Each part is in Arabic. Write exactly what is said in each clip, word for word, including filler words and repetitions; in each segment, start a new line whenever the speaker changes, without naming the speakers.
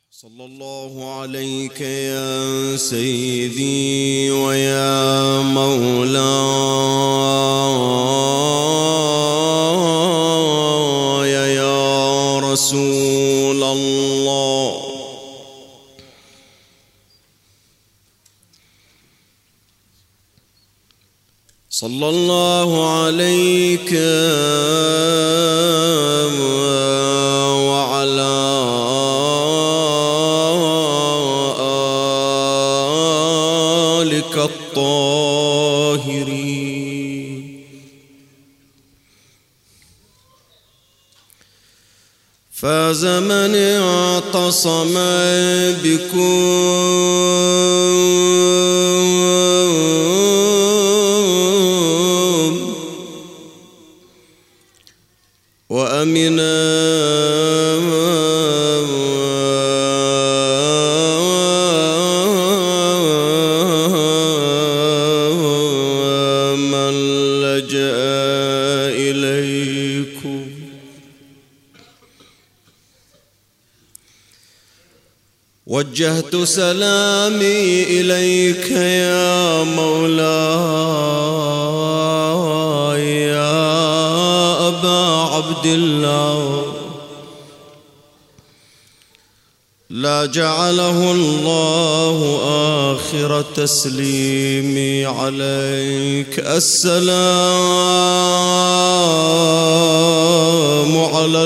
صلى الله عليك يا سيدي ويا مولاي يا رسول الله. صلى الله عليك وعلى آلك الطاهرين. فاز من اعتصم بكم وأمنا من لجأ إليكم. وجهت سلامي إليك يا مولاي يا أبا عبد الله، لا جعله الله آخر تسليمي عليك. السلام على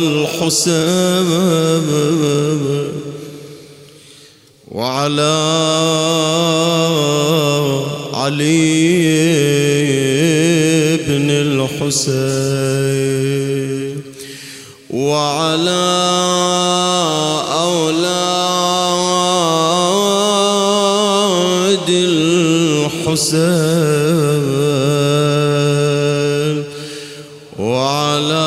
الحسين وعلى علي بن الحسين وعلى أولاد الحسين وعلى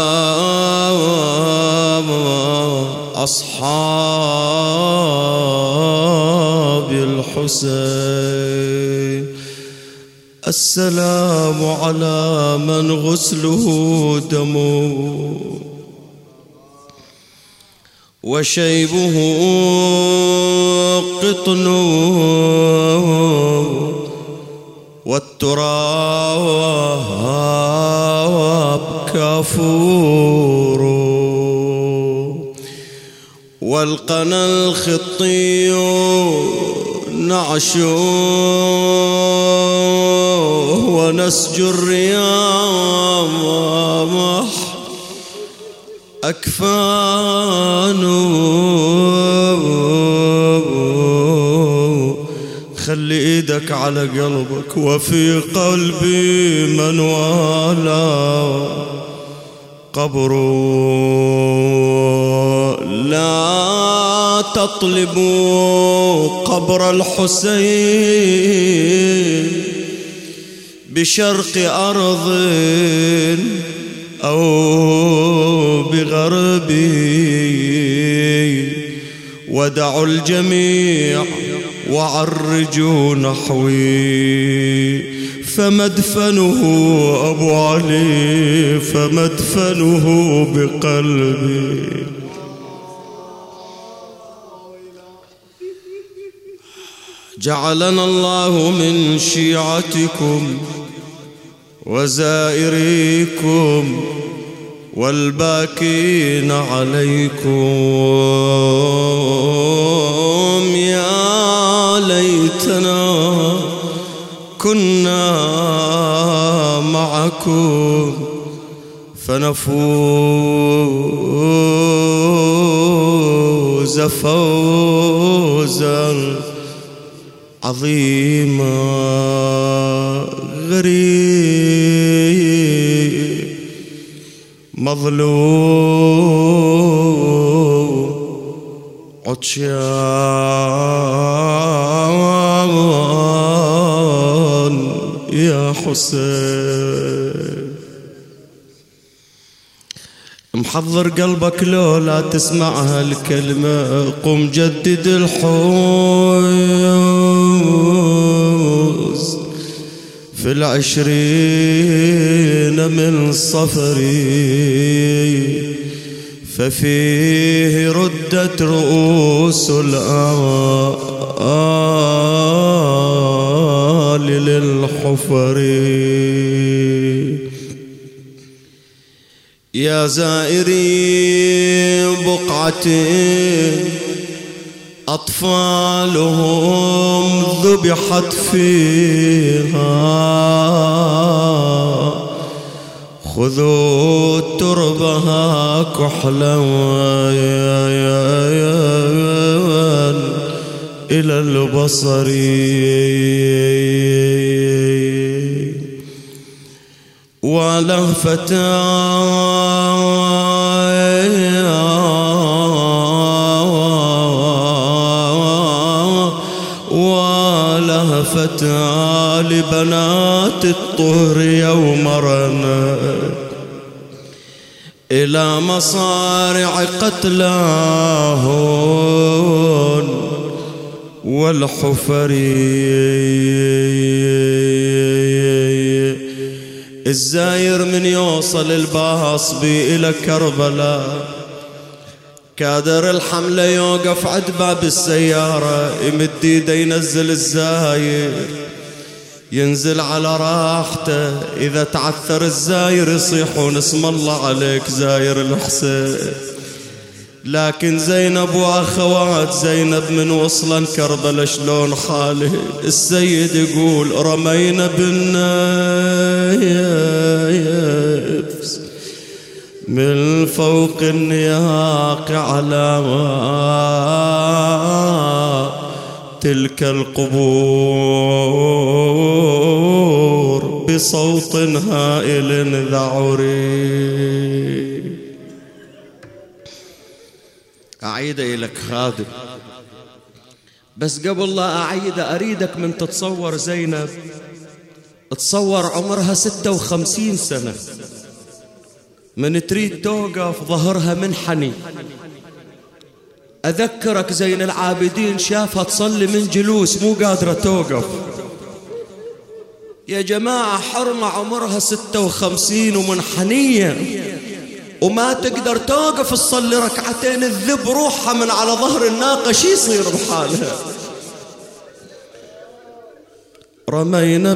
أصحاب الحسين. السلام على من غسله دمه وشيبه قطن والتراب كافور والقنا الخطي نعش ونسج الرياح أكفان. خلي ايدك على قلبك وفي قلبي من والى قبر. لا تطلبوا قبر الحسين بشرق أرض أو بغربي، ودعوا الجميع وعرجوا نحوي. فمدفنه أبو علي فمدفنه بقلبي. جعلنا الله من شيعتكم وزائريكم والباكين عليكم. يا ليتنا كنا معكم فنفوز فوزا عظيما. غريب مظلوم عطشان يا حسين. محضر قلبك لو لا تسمعها الكلمة. قم جدد الحوز في العشرين من صفري ففيه ردت رؤوس الآل للحفر. يا زائري بقعتين أطفالهم ذبحت فيها، خذوا تربها كحلا إلى البصر. ولهفتا ولهفتا لبنات الطهر يوم رنا إلى مصارع قتلاهن والحفر. الزاير من يوصل الباصبي إلى كربلاء كادر الحملة يوقف عند باب السيارة، يمد ايده ينزل الزاير، ينزل على راحته. إذا تعثر الزاير يصيحون اسم الله عليك زاير الحسين. لكن زينب وأخوات زينب من وصلا كربلاء شلون حاله؟ السيد يقول رمينا بالنفس من فوق النياق على تلك القبور بصوت هائل ذعري. أعيد إليك خادم، بس قبل لا أعيد أريدك من تتصور زينب، تصور عمرها ستة وخمسين سنة، من تريد توقف ظهرها منحني. أذكرك زين العابدين شافها تصلي من جلوس مو قادرة توقف. يا جماعة حرمة عمرها ستة وخمسين ومنحنية وما تقدر توقف تصلي ركعتين، الذب روحها من على ظهر الناقة شي يصير بحالها. رمينا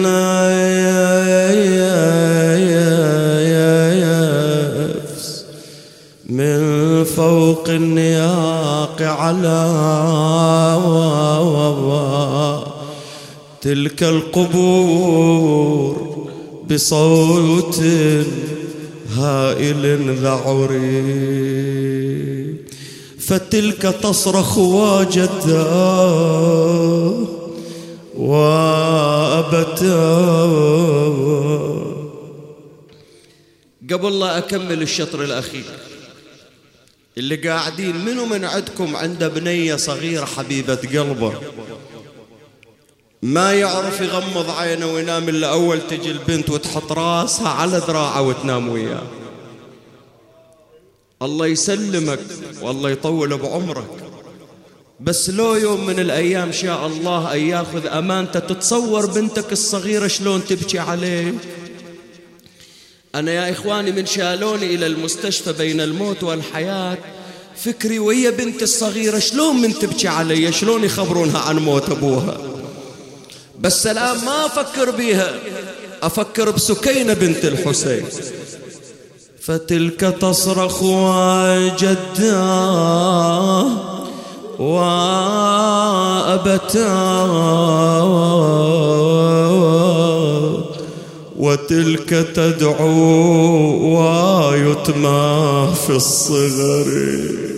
بالنفس من فوق النياق على تلك القبور بصوت هائل ذعري. فتلك تصرخ واجتا وأبتا. قبل لا أكمل الشطر الأخير، اللي قاعدين منو من عندكم عنده بنية صغيرة حبيبة قلبه ما يعرف يغمض عينه وينام إلا أول تجي البنت وتحط راسها على ذراعه وتنام وياه؟ الله يسلمك والله يطول بعمرك. بس لو يوم من الأيام شاء الله أن ياخذ أمانته، تتصور بنتك الصغيرة شلون تبكي عليه؟ أنا يا إخواني من شالوني إلى المستشفى بين الموت والحياة فكري ويا بنت الصغيرة شلون من تبكي علي، شلون يخبرونها عن موت أبوها. بس الآن ما أفكر بيها، أفكر بسكينة بنت الحسين. فتلك تصرخ وجدا وأبتا وتلك تدعو ويتمى في الصغر.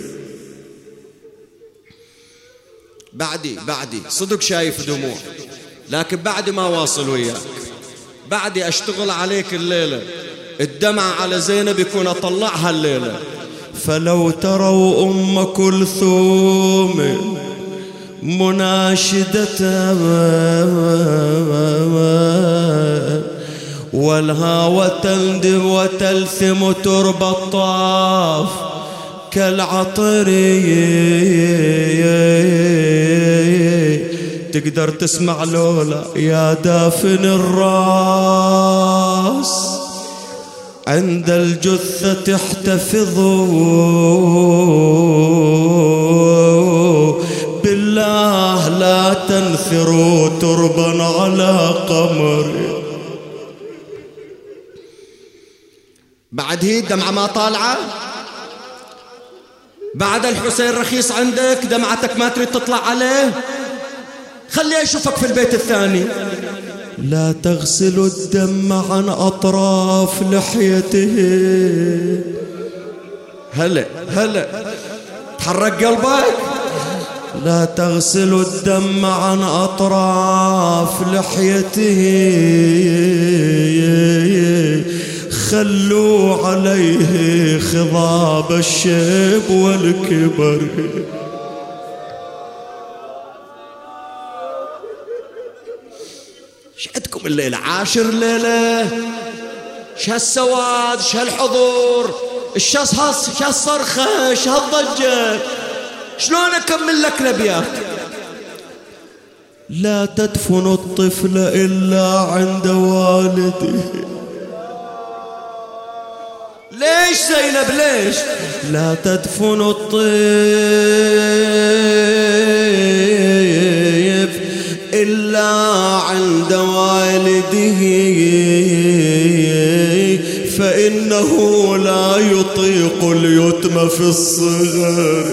بعدي بعدي صدق شايف دموع، لكن بعد ما واصل وياك، بعدي أشتغل عليك الليلة. الدمع على زينب يكون أطلعها الليلة. فلو تروا أم كلثوم مناشدة والهوى تندب وتلثم ترب الطاف كالعطر، تقدر تسمع لولا يا دافن الراس عند الجثة احتفظوا بالله لا تنثروا تربا على قمر. بعد هي الدمعة ما طالعة؟ بعد الحسين رخيص عندك دمعتك ما تريد تطلع عليه؟ خليه يشوفك في البيت الثاني. لا تغسلوا الدم عن أطراف لحيته. هلا هلا تحرك قلبك. لا تغسلوا الدم عن أطراف لحيته خلوا عليه خضاب الشيب والكبر. ايش عندكم الليلة؟ عاشر ليلة. ايش هالسواد، ايش هالحضور، ايش هالصرخة، ايش هالضجة، شلون اكمل لك الابيات؟ لا تدفن الطفل الا عند والده. ليش زينب ليش؟ لا تدفن الطفل إلا عند والده فإنه لا يطيق اليتم في الصغر.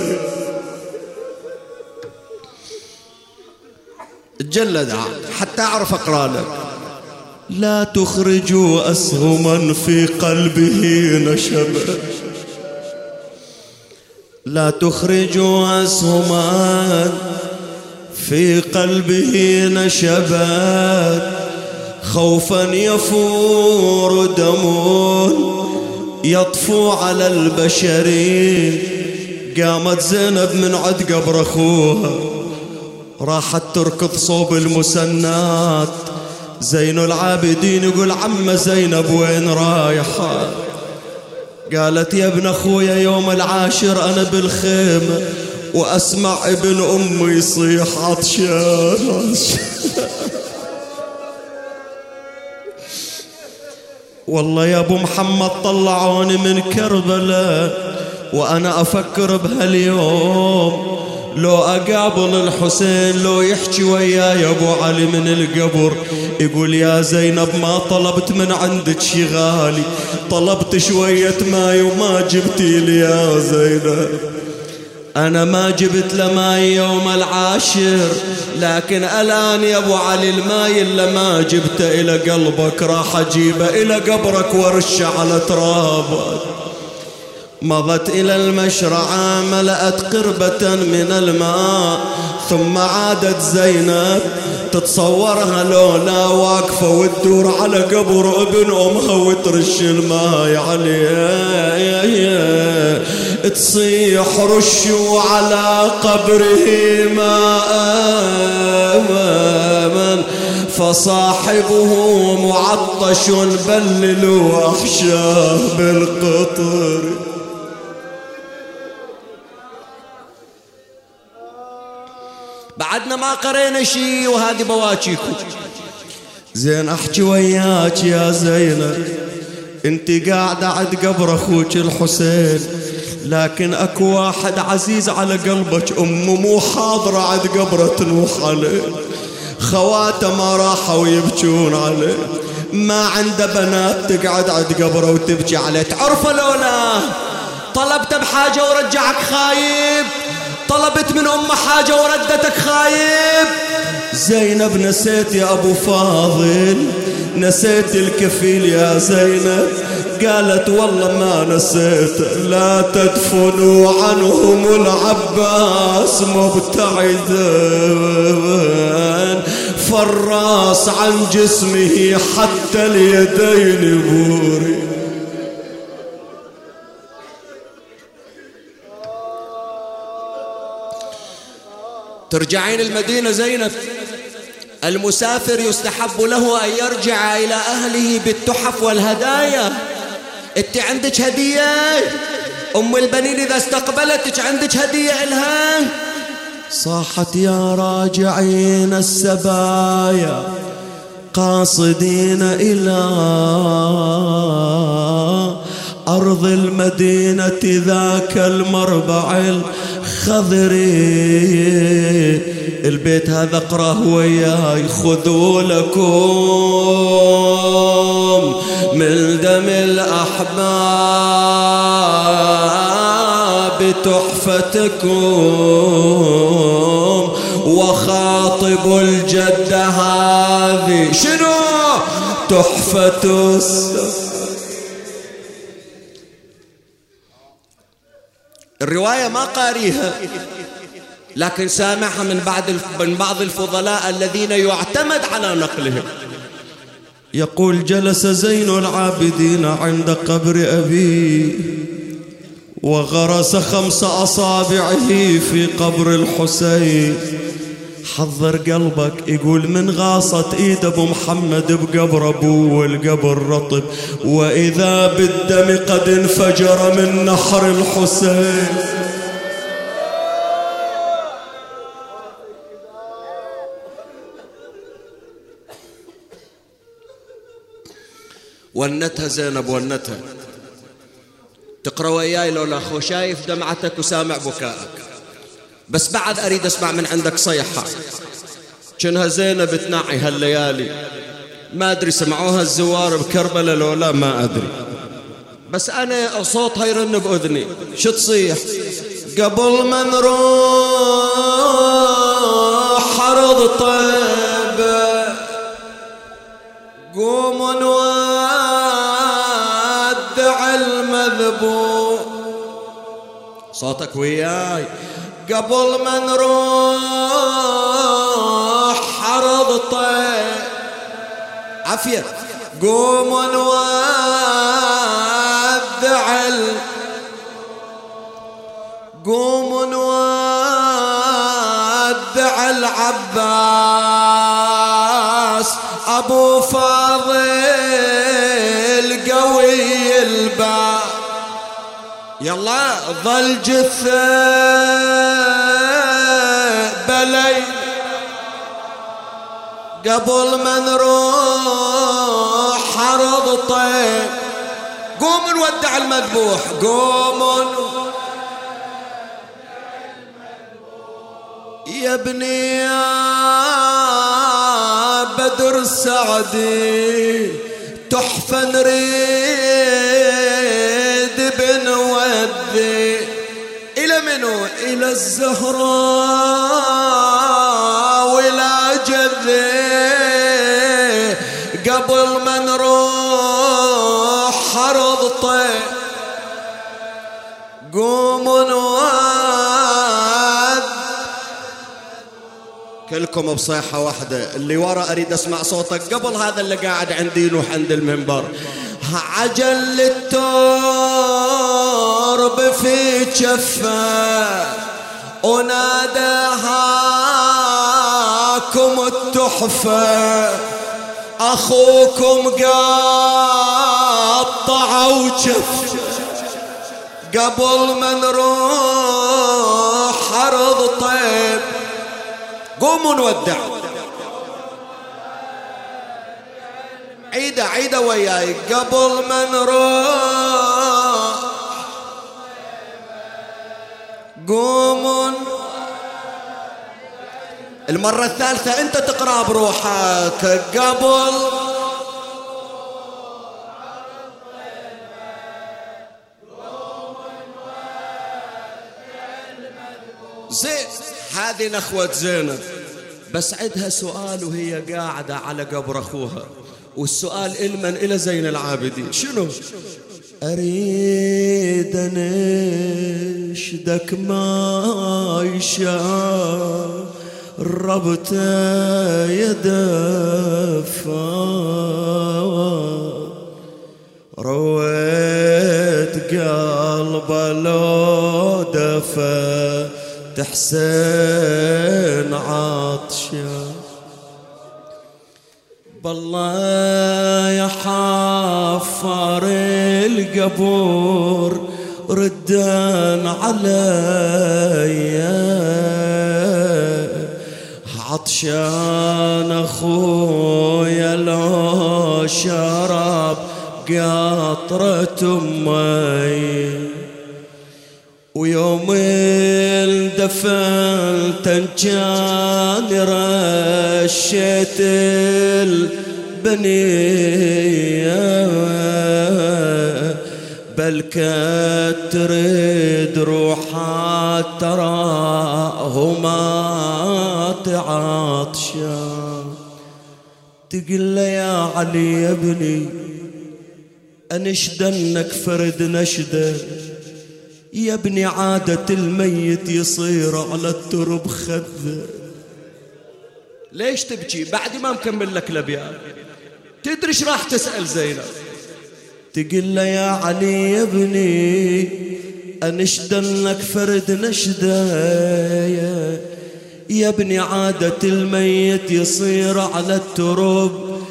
تجلد حتى أعرف أقرأ لك. لا تخرجوا أسهما في قلبه نشبا. لا تخرجوا أسهما في قلبه نشبا خوفا يفور دم يطفو على البشر. قامت زينب من عد قبر أخوها راحت تركض صوب المسنات. زين العابدين يقول عم زينب وين رايحة؟ قالت يا ابن أخويا يوم العاشر أنا بالخيمة وأسمع ابن أمي يصيح عطشان. والله يا أبو محمد طلعوني من كربلاء وأنا أفكر بهاليوم لو أقابل الحسين لو يحكي وياي أبو علي من القبر يقول يا زينب ما طلبت من عندك شي غالي، طلبت شوية ماي وما جبتي لي يا زينب. أنا ما جبت لماي يوم العاشر لكن الآن يا أبو علي الماي اللي ما جبته إلى قلبك راح أجيبه إلى قبرك ورشه على ترابك. مضت إلى المشرعة ملأت قربة من الماء ثم عادت زينب تتصورها لولا واقفة وتدور على قبر ابن أمها وترش الماء عليه تصيح رشوا على قبره ماء فصاحبه معطش بللوا أحشاه بالقطر. بعدنا ما قرينا شي وهذه بواجيكم. زين احكي وياك يا زينب انت قاعدة عند قبر اخوك الحسين لكن اكو واحد عزيز على قلبك امه مو حاضرة عند قبره تنوح عليه. خواته ما راحوا يبكون عليه، ما عنده بنات تقعد عند قبره وتبكي عليه. تعرفه لولا طلبت بحاجة ورجعك خايب، طلبت من أم حاجة وردتك خايب. زينب نسيت يا أبو فاضل، نسيت الكفيل يا زينب. قالت والله ما نسيت. لا تدفنوا عنهم العباس مبتعدا فالراس عن جسمه حتى اليدين بوري. ترجعين المدينة زينب. المسافر يستحب له أن يرجع إلى أهله بالتحف والهدايا. أنت عندك هدية؟ أم البنين إذا استقبلتك عندك هدية إلها؟ صاحت يا راجعين السبايا قاصدين إلى أرض المدينة ذاك المربع الخضري. البيت هذا اقراه وياي. خذوا لكم من دم الأحباب تحفتكم، وخاطبوا الجدة هذه شنو تحفة السفر. الرواية ما قاريها لكن سامعها من بعض من بعض الفضلاء الذين يعتمد على نقلهم. يقول: جلس زين العابدين عند قبر أبيه وغرس خمس أصابعه في قبر الحسين. حضر قلبك. يقول: من غاصت ايد ابو محمد بقبر ابوه والقبر رطب، واذا بالدم قد انفجر من نحر الحسين. ونتها زينب ونتها. تقرأ وياي لولا أخو شايف دمعتك وسامع بكائك، بس بعد أريد أسمع من عندك صيحة. كأنها زينب تنعي هالليالي، ما أدري سمعوها الزوار بكربلاء لولا ما أدري، بس أنا صوتها يرن بأذني. شو تصيح؟ قبل ما نروح حرض طيبة قوموا نودع المذبوح. صوتك وياي. قبل ما نروح حرض طيب عافية قوموا نودع ال قوموا نودع العباس أبو فاضل قوي الباب. يلا ظل جثة بلي قبل ما نروح حرض طيب. قوم نودع المذبوح. قوم يا ابني يا بدر السعدي تحفة نريد بنودي إلى منو؟ إلى الزهراء وإلى جذي. قبل ما نروح حرض طيب قوموا نود. كلكم بصيحة واحدة. اللي ورا أريد أسمع صوتك قبل هذا اللي قاعد عندي نوح عند المنبر. عجل الترب في جفه وناداهاكم التحفة أخوكم قطع وجف. قبل ما نروح حرض طيب قوموا نودع. عيدة عيدة وياي. قبل ما نروح قوموا. المرة الثالثة انت تقرأ بروحك. قبل زين. هذه نخوة زينب، بس عندها سؤال وهي قاعدة على قبر أخوها، والسؤال إلمن إلى زين العابدين. شنو؟ أريد أنشدك ما يشاء ربت يدفع رويت قلب لو دفى تحسين عطشا. بالله يا حفر القبور ردان علي عطشان اخويا لو شرب قاطرة مي، ويوم الدفن تنجاني رشيت البنية، بل كانت تريد روحها تراهما تعطشا. تقول له يا علي يا ابني أنشدنك فرد نشده، يا ابني عادة الميت يصير على الترب خذه. ليش تبكي بعد ما مكمل لك الأبيات؟ تدري ايش راح تسأل زينب؟ تقول له يا علي يا ابني أنشدنك فرد نشده، يا ابني عادة الميت يصير على الترب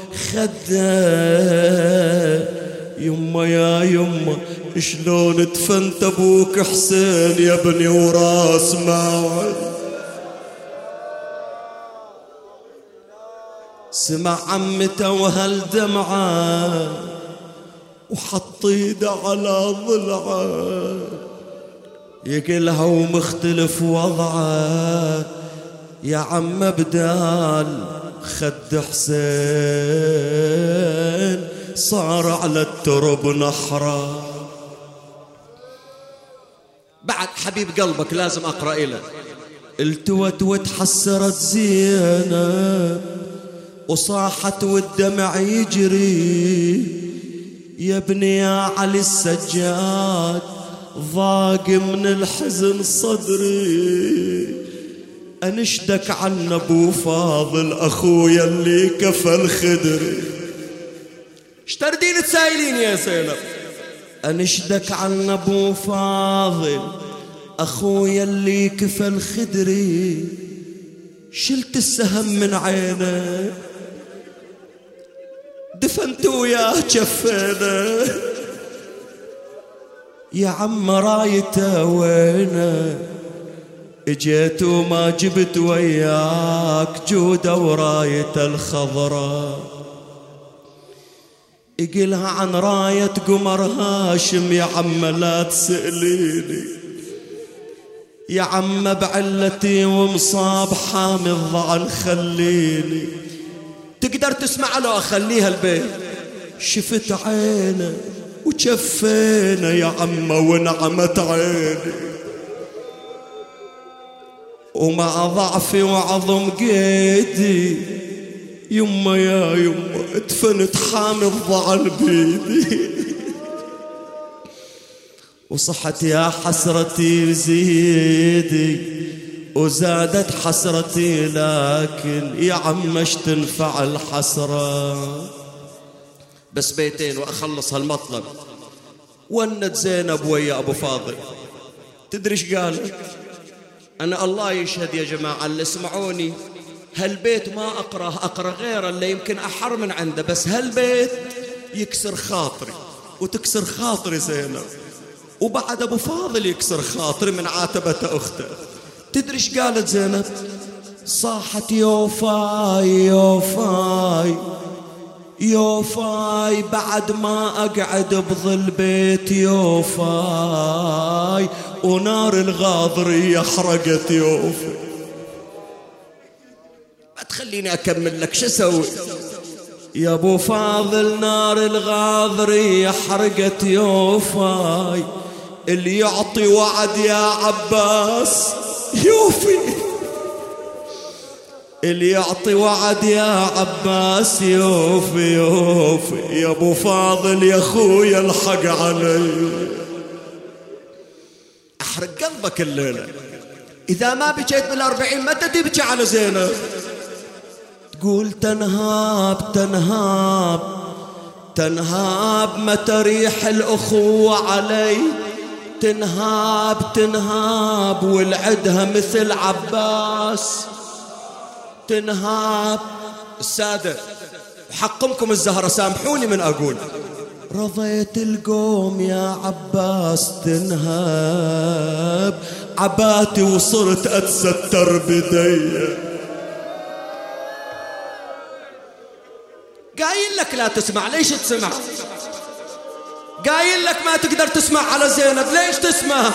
خده. يما يا يما شلون دفنت ابوك حسين يا ابني وراس موعد؟ سمع عمته وهالدمعة وحط ايده على ضلعه، يقلها ومختلف وضعه، يا عم بدال خد حسين صار على الترب نحرة. بعد حبيب قلبك لازم أقرأ إليه. التوت وتحسرت زينب وصاحت والدمع يجري، يا ابني يا علي السجاد ضاق من الحزن صدري، أنشدك عن أبو فاضل أخويا اللي كفل خدري. اشتردين تسايلين يا زينب؟ أنشدك عن أبو فاضل أخويا اللي كفل خدري، شلت السهم من عينه دفنت وياه جفينه، يا عم رايته وينه؟ اجيت وما جبت وياك جودة ورايته الخضراء. يقلها عن راية قمر هاشم يا عم لا تسأليني، يا عم بعلتي ومصاب حامي الضعن خليني. تقدر تسمع له أخليها البيت؟ شفت عينه وشفينه يا عم ونعمت عيني، ومع ضعفي وعظم قيدي يما يا يما ادفنت حامي الضعن بيدي. وصحت يا حسرتي زيدي وزادت حسرتي، لكن يا عم اش تنفع الحسرة؟ بس بيتين واخلص هالمطلب. ونت زينب ويا ابو فاضل. تدري ايش قال؟ انا الله يشهد يا جماعه اللي اسمعوني، هالبيت ما اقراه اقرا غيره اللي يمكن احر من عنده، بس هالبيت يكسر خاطري وتكسر خاطري زينب، وبعد ابو فاضل يكسر خاطري من عاتبة اخته. تدري ايش قالت زينب؟ صاحت يوفاي يوفاي يوفاي بعد ما اقعد بظل بيت يوفاي، ونار الغاضرية حرقت يوفي. ما تخليني اكمل لك، شو اسوي يا ابو فاضل؟ نار الغاضرية حرقت يوفاي، اللي يعطي وعد يا عباس يوفي، اللي يعطي وعد يا عباس يوفي يوفي. يا ابو فاضل يا اخويا الحق علي. احرق قلبك الليلة، اذا ما بكيت بالاربعين متى تبكي على زينب؟ تقول تنهاب تنهاب تنهاب متى ريح الأخوة علي، تنهاب تنهاب والعدها مثل عباس تنهاب. السادة وحقمكم الزهرة سامحوني من أقول، رضيت القوم يا عباس تنهاب، عباتي وصرت أتستر بدي. قايل لك لا تسمع، ليش تسمع؟ قايل لك ما تقدر تسمع على زينب، ليش تسمع؟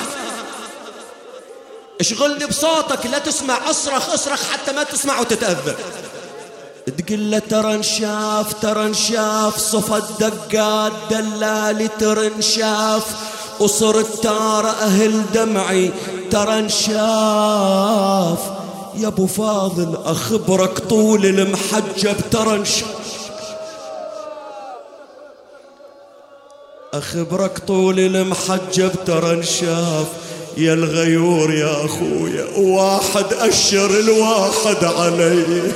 اشغلني بصوتك، لا تسمع، اصرخ اصرخ حتى ما تسمع وتتأذى. تقول له ترى انشاف ترى انشاف صفى الدقات دلالي ترى انشاف وصرت ترى اهل دمعي ترى انشاف. يا ابو فاضل اخبرك طول المحجب ترى انشاف، اخبرك طول المحجب ترى انشاف. يا الغيور يا اخويا واحد اشر الواحد علي.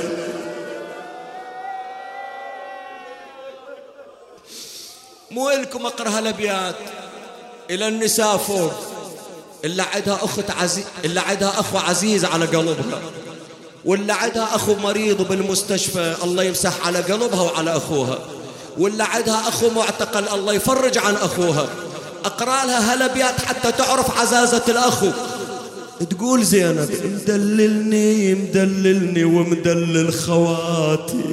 مو إلكم اقرا هالابيات الى النساء فوق اللي عندها اخت عزيز، اللي عندها اخو عزيز على قلبها، واللي عندها اخو مريض بالمستشفى الله يمسح على قلبها وعلى اخوها، واللي عندها اخو معتقل الله يفرج عن اخوها. اقرا لها هالابيات حتى تعرف عزازة الاخو. تقول زينب مدللني مدللني ومدلل خواتي،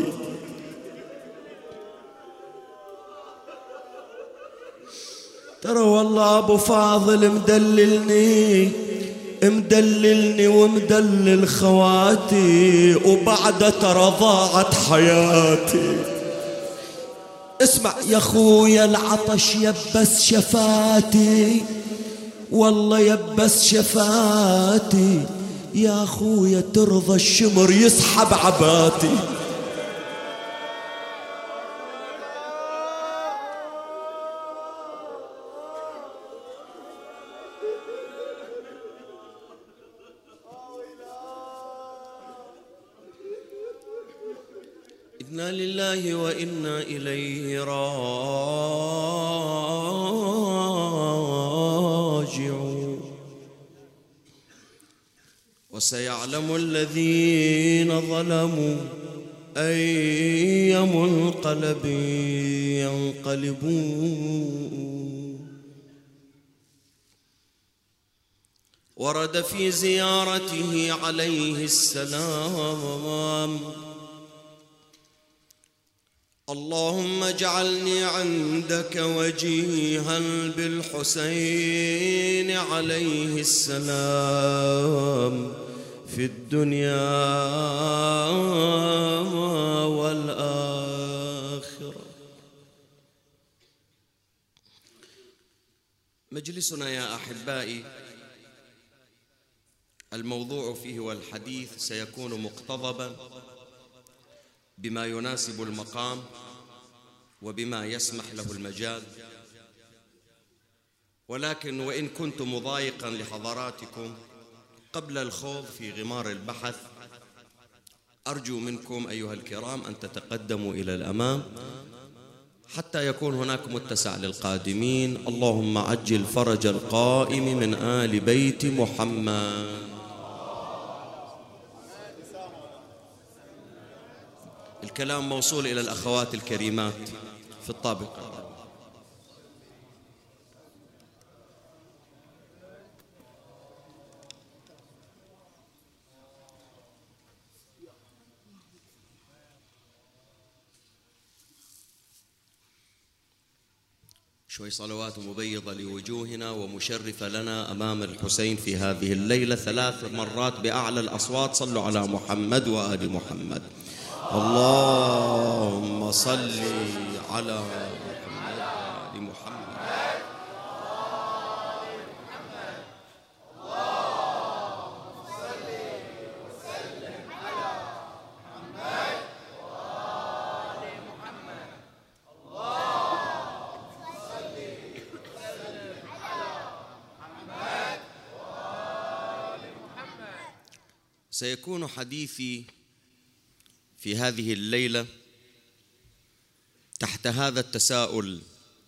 ترى والله ابو فاضل مدللني مدللني ومدلل خواتي، وبعد ترى ضاعت حياتي. اسمع يا خويا العطش يبس شفاتي، والله يبس شفاتي، يا خويا ترضى الشمر يسحب عباتي. إنا لله وإنا إليه راجعون. وسيعلم الذين ظلموا أي منقلب ينقلبون. ورد في زيارته عليه السلام اللهم اجعلني عندك وجيها بالحسين عليه السلام في الدنيا والآخرة. مجلسنا يا أحبائي الموضوع فيه والحديث سيكون مقتضبا بما يناسب المقام وبما يسمح له المجال، ولكن وإن كنت مضايقا لحضراتكم قبل الخوض في غمار البحث أرجو منكم أيها الكرام أن تتقدموا إلى الأمام حتى يكون هناك متسع للقادمين. اللهم عجل فرج القائم من آل بيت محمد. الكلام موصول إلى الأخوات الكريمات في الطابق. شوي صلوات مبيضة لوجوهنا ومشرفة لنا أمام الحسين في هذه الليلة ثلاث مرات بأعلى الأصوات. صلوا على محمد وآل محمد. اللهم صل على محمد وآل محمد. سيكون حديثي في هذه الليلة تحت هذا التساؤل: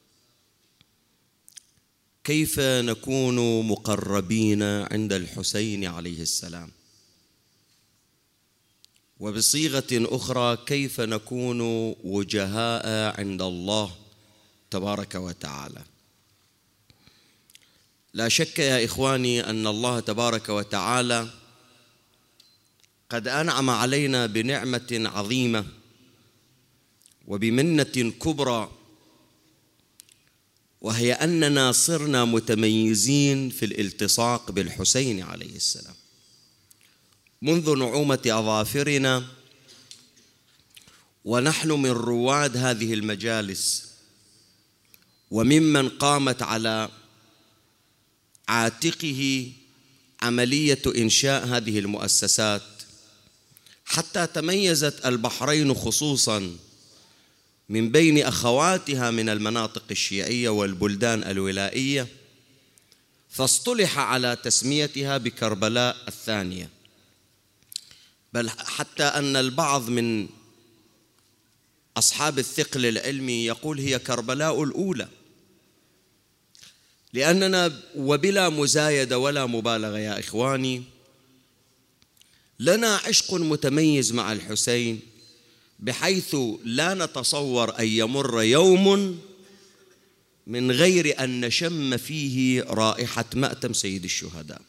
كيف نكون مقربين عند الحسين عليه السلام؟ وبصيغة أخرى كيف نكون وجهاء عند الله تبارك وتعالى؟ لا شك يا إخواني أن الله تبارك وتعالى قد أنعم علينا بنعمة عظيمة وبمنة كبرى، وهي أننا صرنا متميزين في الالتصاق بالحسين عليه السلام منذ نعومة أظافرنا، ونحن من رواد هذه المجالس وممن قامت على عاتقه عملية إنشاء هذه المؤسسات، حتى تميزت البحرين خصوصاً من بين أخواتها من المناطق الشيعية والبلدان الولائية، فاصطلح على تسميتها بكربلاء الثانية، بل حتى أن البعض من أصحاب الثقل العلمي يقول هي كربلاء الأولى، لأننا وبلا مزايدة ولا مبالغة يا إخواني لنا عشق متميز مع الحسين، بحيث لا نتصور أن يمر يوم من غير أن نشم فيه رائحة مأتم سيد الشهداء.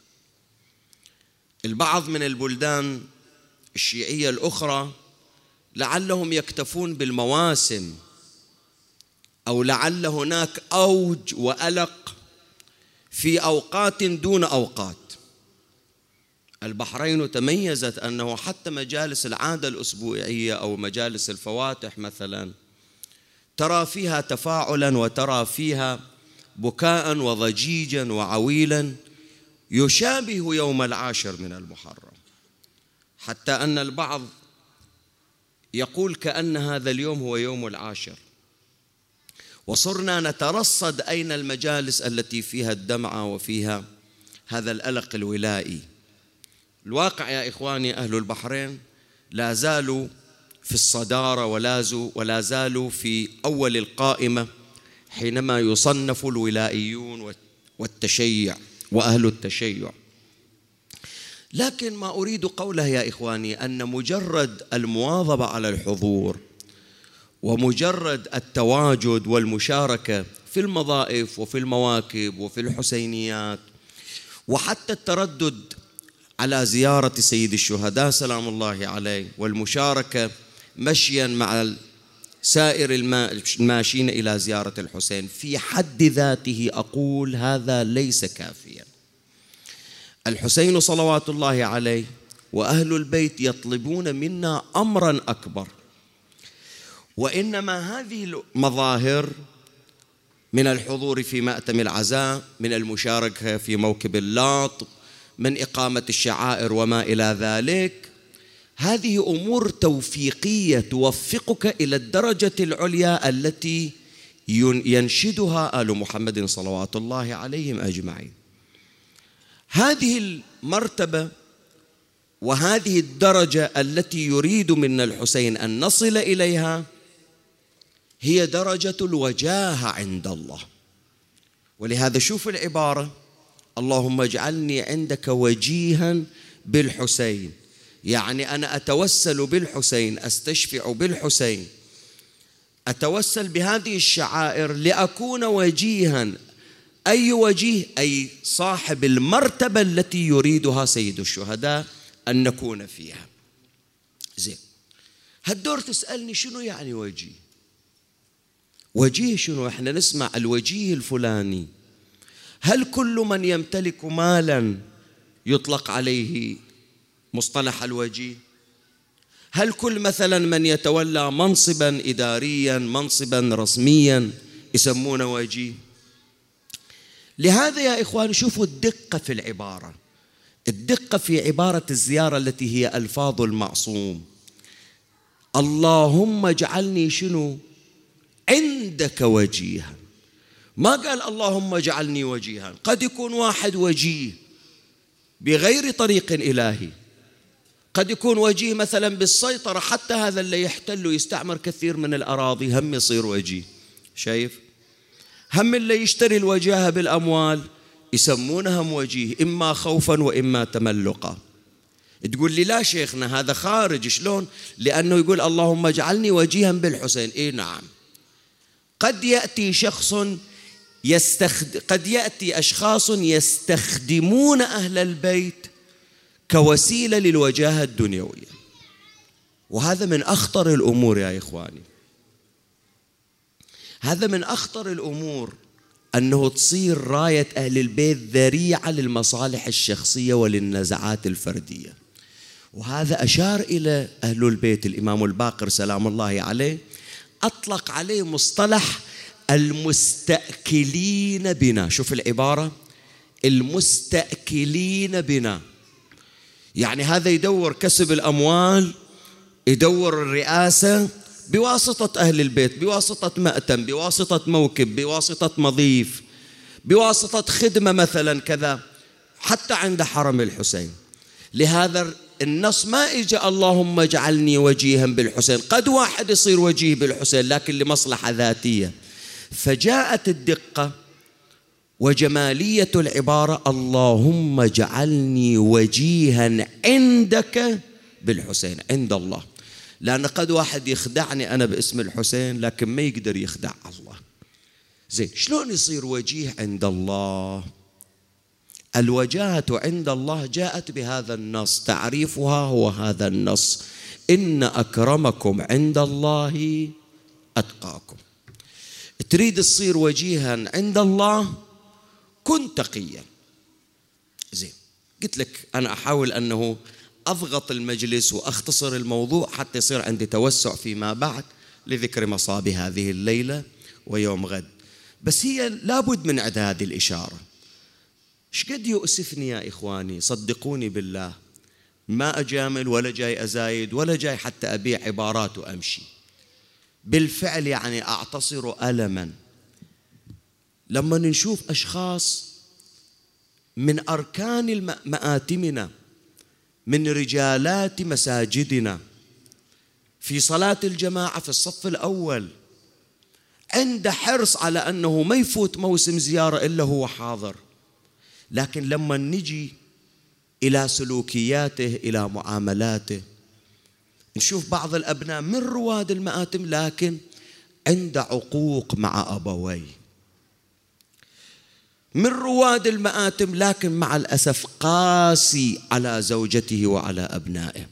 البعض من البلدان الشيعية الأخرى لعلهم يكتفون بالمواسم، أو لعل هناك أوج وألق في أوقات دون أوقات. البحرين تميزت أنه حتى مجالس العادة الأسبوعية أو مجالس الفواتح مثلا ترى فيها تفاعلا وترى فيها بكاء وضجيجا وعويلا يشابه يوم العاشر من المحرم، حتى أن البعض يقول كأن هذا اليوم هو يوم العاشر. وصرنا نترصد أين المجالس التي فيها الدمعة وفيها هذا الألق الولائي. الواقع يا إخواني أهل البحرين لا زالوا في الصدارة ولا زالوا في أول القائمة حينما يصنف الولائيون والتشيع وأهل التشيع. لكن ما أريد قوله يا إخواني أن مجرد المواظبة على الحضور ومجرد التواجد والمشاركة في المضائف وفي المواكب وفي الحسينيات، وحتى التردد على زيارة سيد الشهداء سلام الله عليه والمشاركة مشيا مع سائر الماشين إلى زيارة الحسين، في حد ذاته أقول هذا ليس كافيا. الحسين صلوات الله عليه وأهل البيت يطلبون منا أمرا أكبر، وإنما هذه المظاهر من الحضور في مأتم العزاء، من المشاركة في موكب اللاط، من إقامة الشعائر وما إلى ذلك، هذه أمور توفيقية توفقك إلى الدرجة العليا التي ينشدها آل محمد صلوات الله عليهم أجمعين. هذه المرتبة وهذه الدرجة التي يريد منا الحسين أن نصل إليها هي درجة الوجاهة عند الله. ولهذا شوف العبارة: اللهم اجعلني عندك وجيها بالحسين، يعني أنا أتوسل بالحسين، أستشفع بالحسين، أتوسل بهذه الشعائر لأكون وجيها. أي وجيه؟ أي صاحب المرتبة التي يريدها سيد الشهداء أن نكون فيها. زين، هالدور تسألني شنو يعني وجيه؟ وجيه شنو؟ احنا نسمع الوجيه الفلاني. هل كل من يمتلك مالا يطلق عليه مصطلح الوجيه؟ هل كل مثلا من يتولى منصبا إداريا منصبا رسميا يسمونه وجيه؟ لهذا يا إخوان شوفوا الدقة في العبارة، الدقة في عبارة الزيارة التي هي ألفاظ المعصوم. اللهم اجعلني شنو؟ عندك وجيها. ما قال اللهم اجعلني وجيها. قد يكون واحد وجيه بغير طريق إلهي، قد يكون وجيه مثلا بالسيطرة، حتى هذا اللي يحتل ويستعمر كثير من الأراضي هم يصير وجيه. شايف؟ هم اللي يشتري الوجاهة بالأموال يسمونهم وجيه، إما خوفا وإما تملقا. تقول لي لا شيخنا هذا خارج، شلون؟ لأنه يقول اللهم اجعلني وجيها بالحسين. إيه نعم، قد يأتي شخص يستخد... قد يأتي أشخاص يستخدمون أهل البيت كوسيلة للوجاهة الدنيوية، وهذا من أخطر الأمور يا إخواني، هذا من أخطر الأمور. أنه تصير راية أهل البيت ذريعة للمصالح الشخصية وللنزعات الفردية. وهذا أشار إلى أهل البيت. الإمام الباقر سلام الله عليه أطلق عليه مصطلح المستأكلين بنا. شوف العبارة، المستأكلين بنا، يعني هذا يدور كسب الأموال، يدور الرئاسة بواسطة أهل البيت، بواسطة مأتم، بواسطة موكب، بواسطة مضيف، بواسطة خدمة مثلا كذا، حتى عند حرم الحسين. لهذا النص ما إجا اللهم اجعلني وجيها بالحسين، قد واحد يصير وجيه بالحسين لكن لمصلحة ذاتية. فجاءت الدقة وجمالية العبارة اللهم اجعلني وجيها عندك بالحسين، عند الله. لأن قد واحد يخدعني أنا باسم الحسين لكن ما يقدر يخدع الله. زين، شلون يصير وجيه عند الله؟ الوجاهة عند الله جاءت بهذا النص، تعريفها هو هذا النص: إن أكرمكم عند الله أتقاكم. تريد تصير وجيها عند الله، كن تقيا. زين، قلت لك أنا أحاول أنه أضغط المجلس وأختصر الموضوع حتى يصير عندي توسع فيما بعد لذكر مصاب هذه الليلة ويوم غد. بس هي لابد من عند هذه الإشارة. شقد يؤسفني يا إخواني، صدقوني بالله، ما أجامل ولا جاي أزايد ولا جاي حتى أبيع عبارات وأمشي. بالفعل يعني أعتصر ألما لما نشوف أشخاص من أركان مآتمنا، من رجالات مساجدنا، في صلاة الجماعة في الصف الأول، عنده حرص على أنه ما يفوت موسم زيارة إلا هو حاضر. لكن لما نجي إلى سلوكياته، إلى معاملاته، نشوف بعض الأبناء من رواد المآتم لكن عنده عقوق مع أبويه، من رواد المآتم لكن مع الأسف قاسي على زوجته وعلى أبنائه.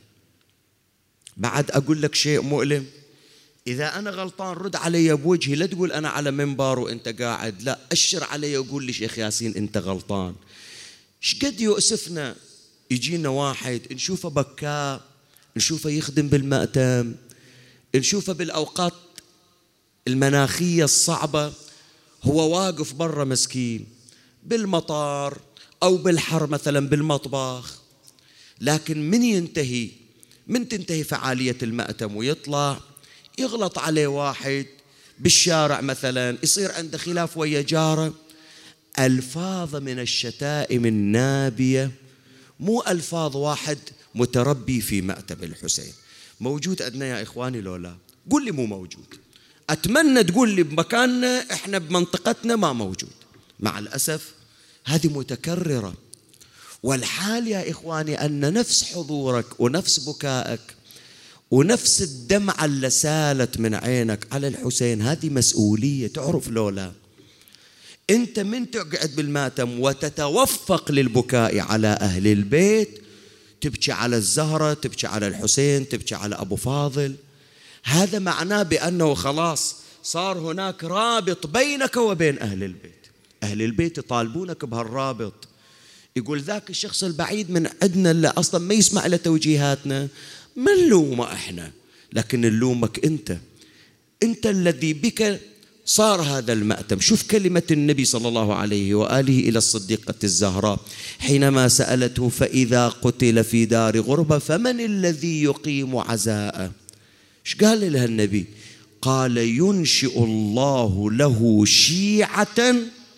بعد أقول لك شيء مؤلم، إذا أنا غلطان رد علي بوجهي، لا تقول أنا على منبر وأنت قاعد، لا، أشر علي وقول لي شيخ ياسين أنت غلطان. شقد يؤسفنا يجينا واحد نشوفه بكاء، نشوفه يخدم بالمأتم، نشوفه بالأوقات المناخية الصعبة هو واقف برا مسكين بالمطار أو بالحر مثلا بالمطبخ، لكن من ينتهي من تنتهي فعالية المأتم ويطلع يغلط عليه واحد بالشارع مثلا، يصير عنده خلاف ويا جاره، ألفاظ من الشتائم النابية، مو ألفاظ واحد متربي في مأتم الحسين. موجود عندنا يا إخواني لو لا؟ قول لي مو موجود. أتمنى تقول لي بمكاننا، إحنا بمنطقتنا ما موجود. مع الأسف هذه متكررة. والحال يا إخواني أن نفس حضورك ونفس بكائك ونفس الدمعة اللي سالت من عينك على الحسين هذه مسؤولية، تعرف لولا؟ أنت من تقعد بالماتم وتتوفق للبكاء على أهل البيت، تبكي على الزهرة، تبكي على الحسين، تبكي على أبو فاضل، هذا معناه بأنه خلاص صار هناك رابط بينك وبين أهل البيت. أهل البيت يطالبونك بهالرابط. يقول ذاك الشخص البعيد من عندنا اللي أصلا ما يسمع لتوجيهاتنا ما نلومه إحنا، لكن نلومك أنت، أنت الذي بك صار هذا المأتم. شوف كلمة النبي صلى الله عليه وآله إلى الصديقة الزهراء حينما سألته فإذا قتل في دار غربة فمن الذي يقيم عزاءه؟ إيش قال لها النبي؟ قال ينشئ الله له شيعة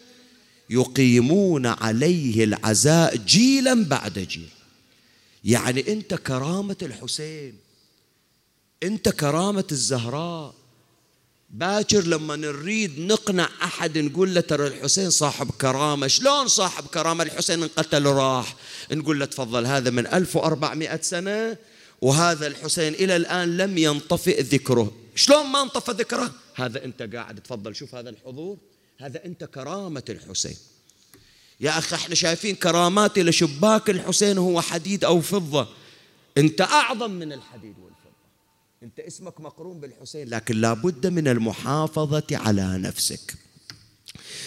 يقيمون عليه العزاء جيلا بعد جيل. يعني أنت كرامة الحسين، أنت كرامة الزهراء. باكر لما نريد نقنع أحد نقول له ترى الحسين صاحب كرامة. شلون صاحب كرامة؟ الحسين انقتل راح، نقول له تفضل هذا من ألف وأربعمائة سنة وهذا الحسين إلى الآن لم ينطفئ ذكره. شلون ما انطفى ذكره؟ هذا أنت قاعد تفضل، شوف هذا الحضور، هذا أنت كرامة الحسين. يا أخي احنا شايفين كرامات إلى شباك الحسين هو حديد أو فضة، أنت أعظم من الحديد والفضة، أنت اسمك مقرون بالحسين، لكن لا بد من المحافظة على نفسك.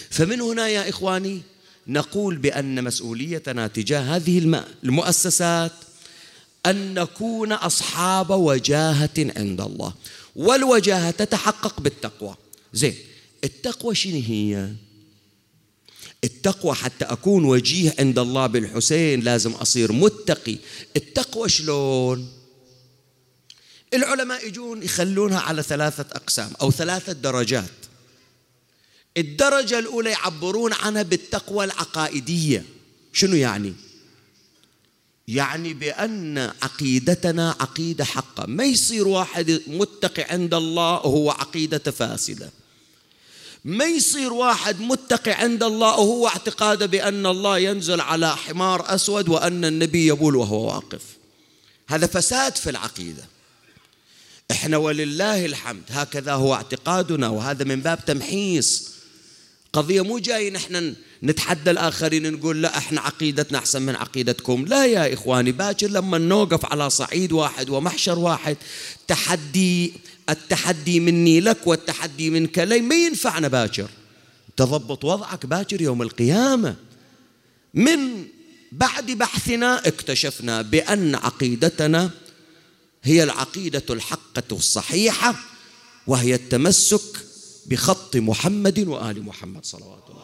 فمن هنا يا إخواني نقول بأن مسؤوليتنا تجاه هذه المؤسسات أن نكون أصحاب وجاهة عند الله، والوجاهة تتحقق بالتقوى. زين، التقوى شنو هي؟ التقوى حتى أكون وجيه عند الله بالحسين لازم أصير متقي. التقوى شلون؟ العلماء يجون يخلونها على ثلاثة أقسام أو ثلاثة درجات. الدرجة الأولى يعبرون عنها بالتقوى العقائدية. شنو يعني؟ يعني بأن عقيدتنا عقيدة حقة، ما يصير واحد متقي عند الله وهو عقيدة فاسدة، ما يصير واحد متقي عند الله وهو اعتقاده بأن الله ينزل على حمار أسود وأن النبي يبول وهو واقف. هذا فساد في العقيدة. إحنا ولله الحمد هكذا هو اعتقادنا، وهذا من باب تمحيص. قضية مو جاي نحن نتحدى الآخرين نقول لا إحنا عقيدتنا أحسن من عقيدتكم. لا يا إخواني، باكر لما نوقف على صعيد واحد ومحشر واحد، تحدي التحدي مني لك والتحدي منك لي ما ينفعنا. باكر تضبط وضعك باكر يوم القيامة. من بعد بحثنا اكتشفنا بأن عقيدتنا هي العقيدة الحقة الصحيحة، وهي التمسك بخط محمد وآل محمد صلوات الله.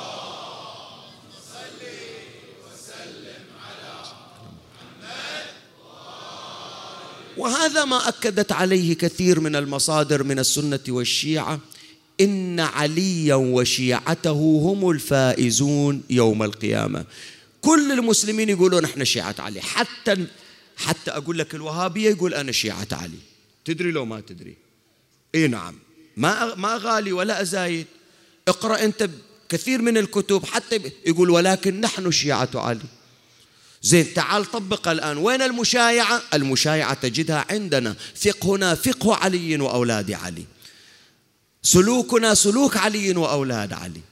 وهذا ما أكدت عليه كثير من المصادر من السنة والشيعة، إن عليا وشيعته هم الفائزون يوم القيامة. كل المسلمين يقولون احنا شيعة علي، حتى حتى أقول لك الوهابية يقول أنا شيعة علي. تدري لو ما تدري؟ إيه نعم، ما ما غالي ولا أزايد. اقرأ أنت كثير من الكتب حتى يقول ولكن نحن شيعة علي. زين، تعال طبق الآن. وين المشايعة؟ المشايعة تجدها عندنا. فقهنا فقه علي وأولاد علي، سلوكنا سلوك علي وأولاد علي،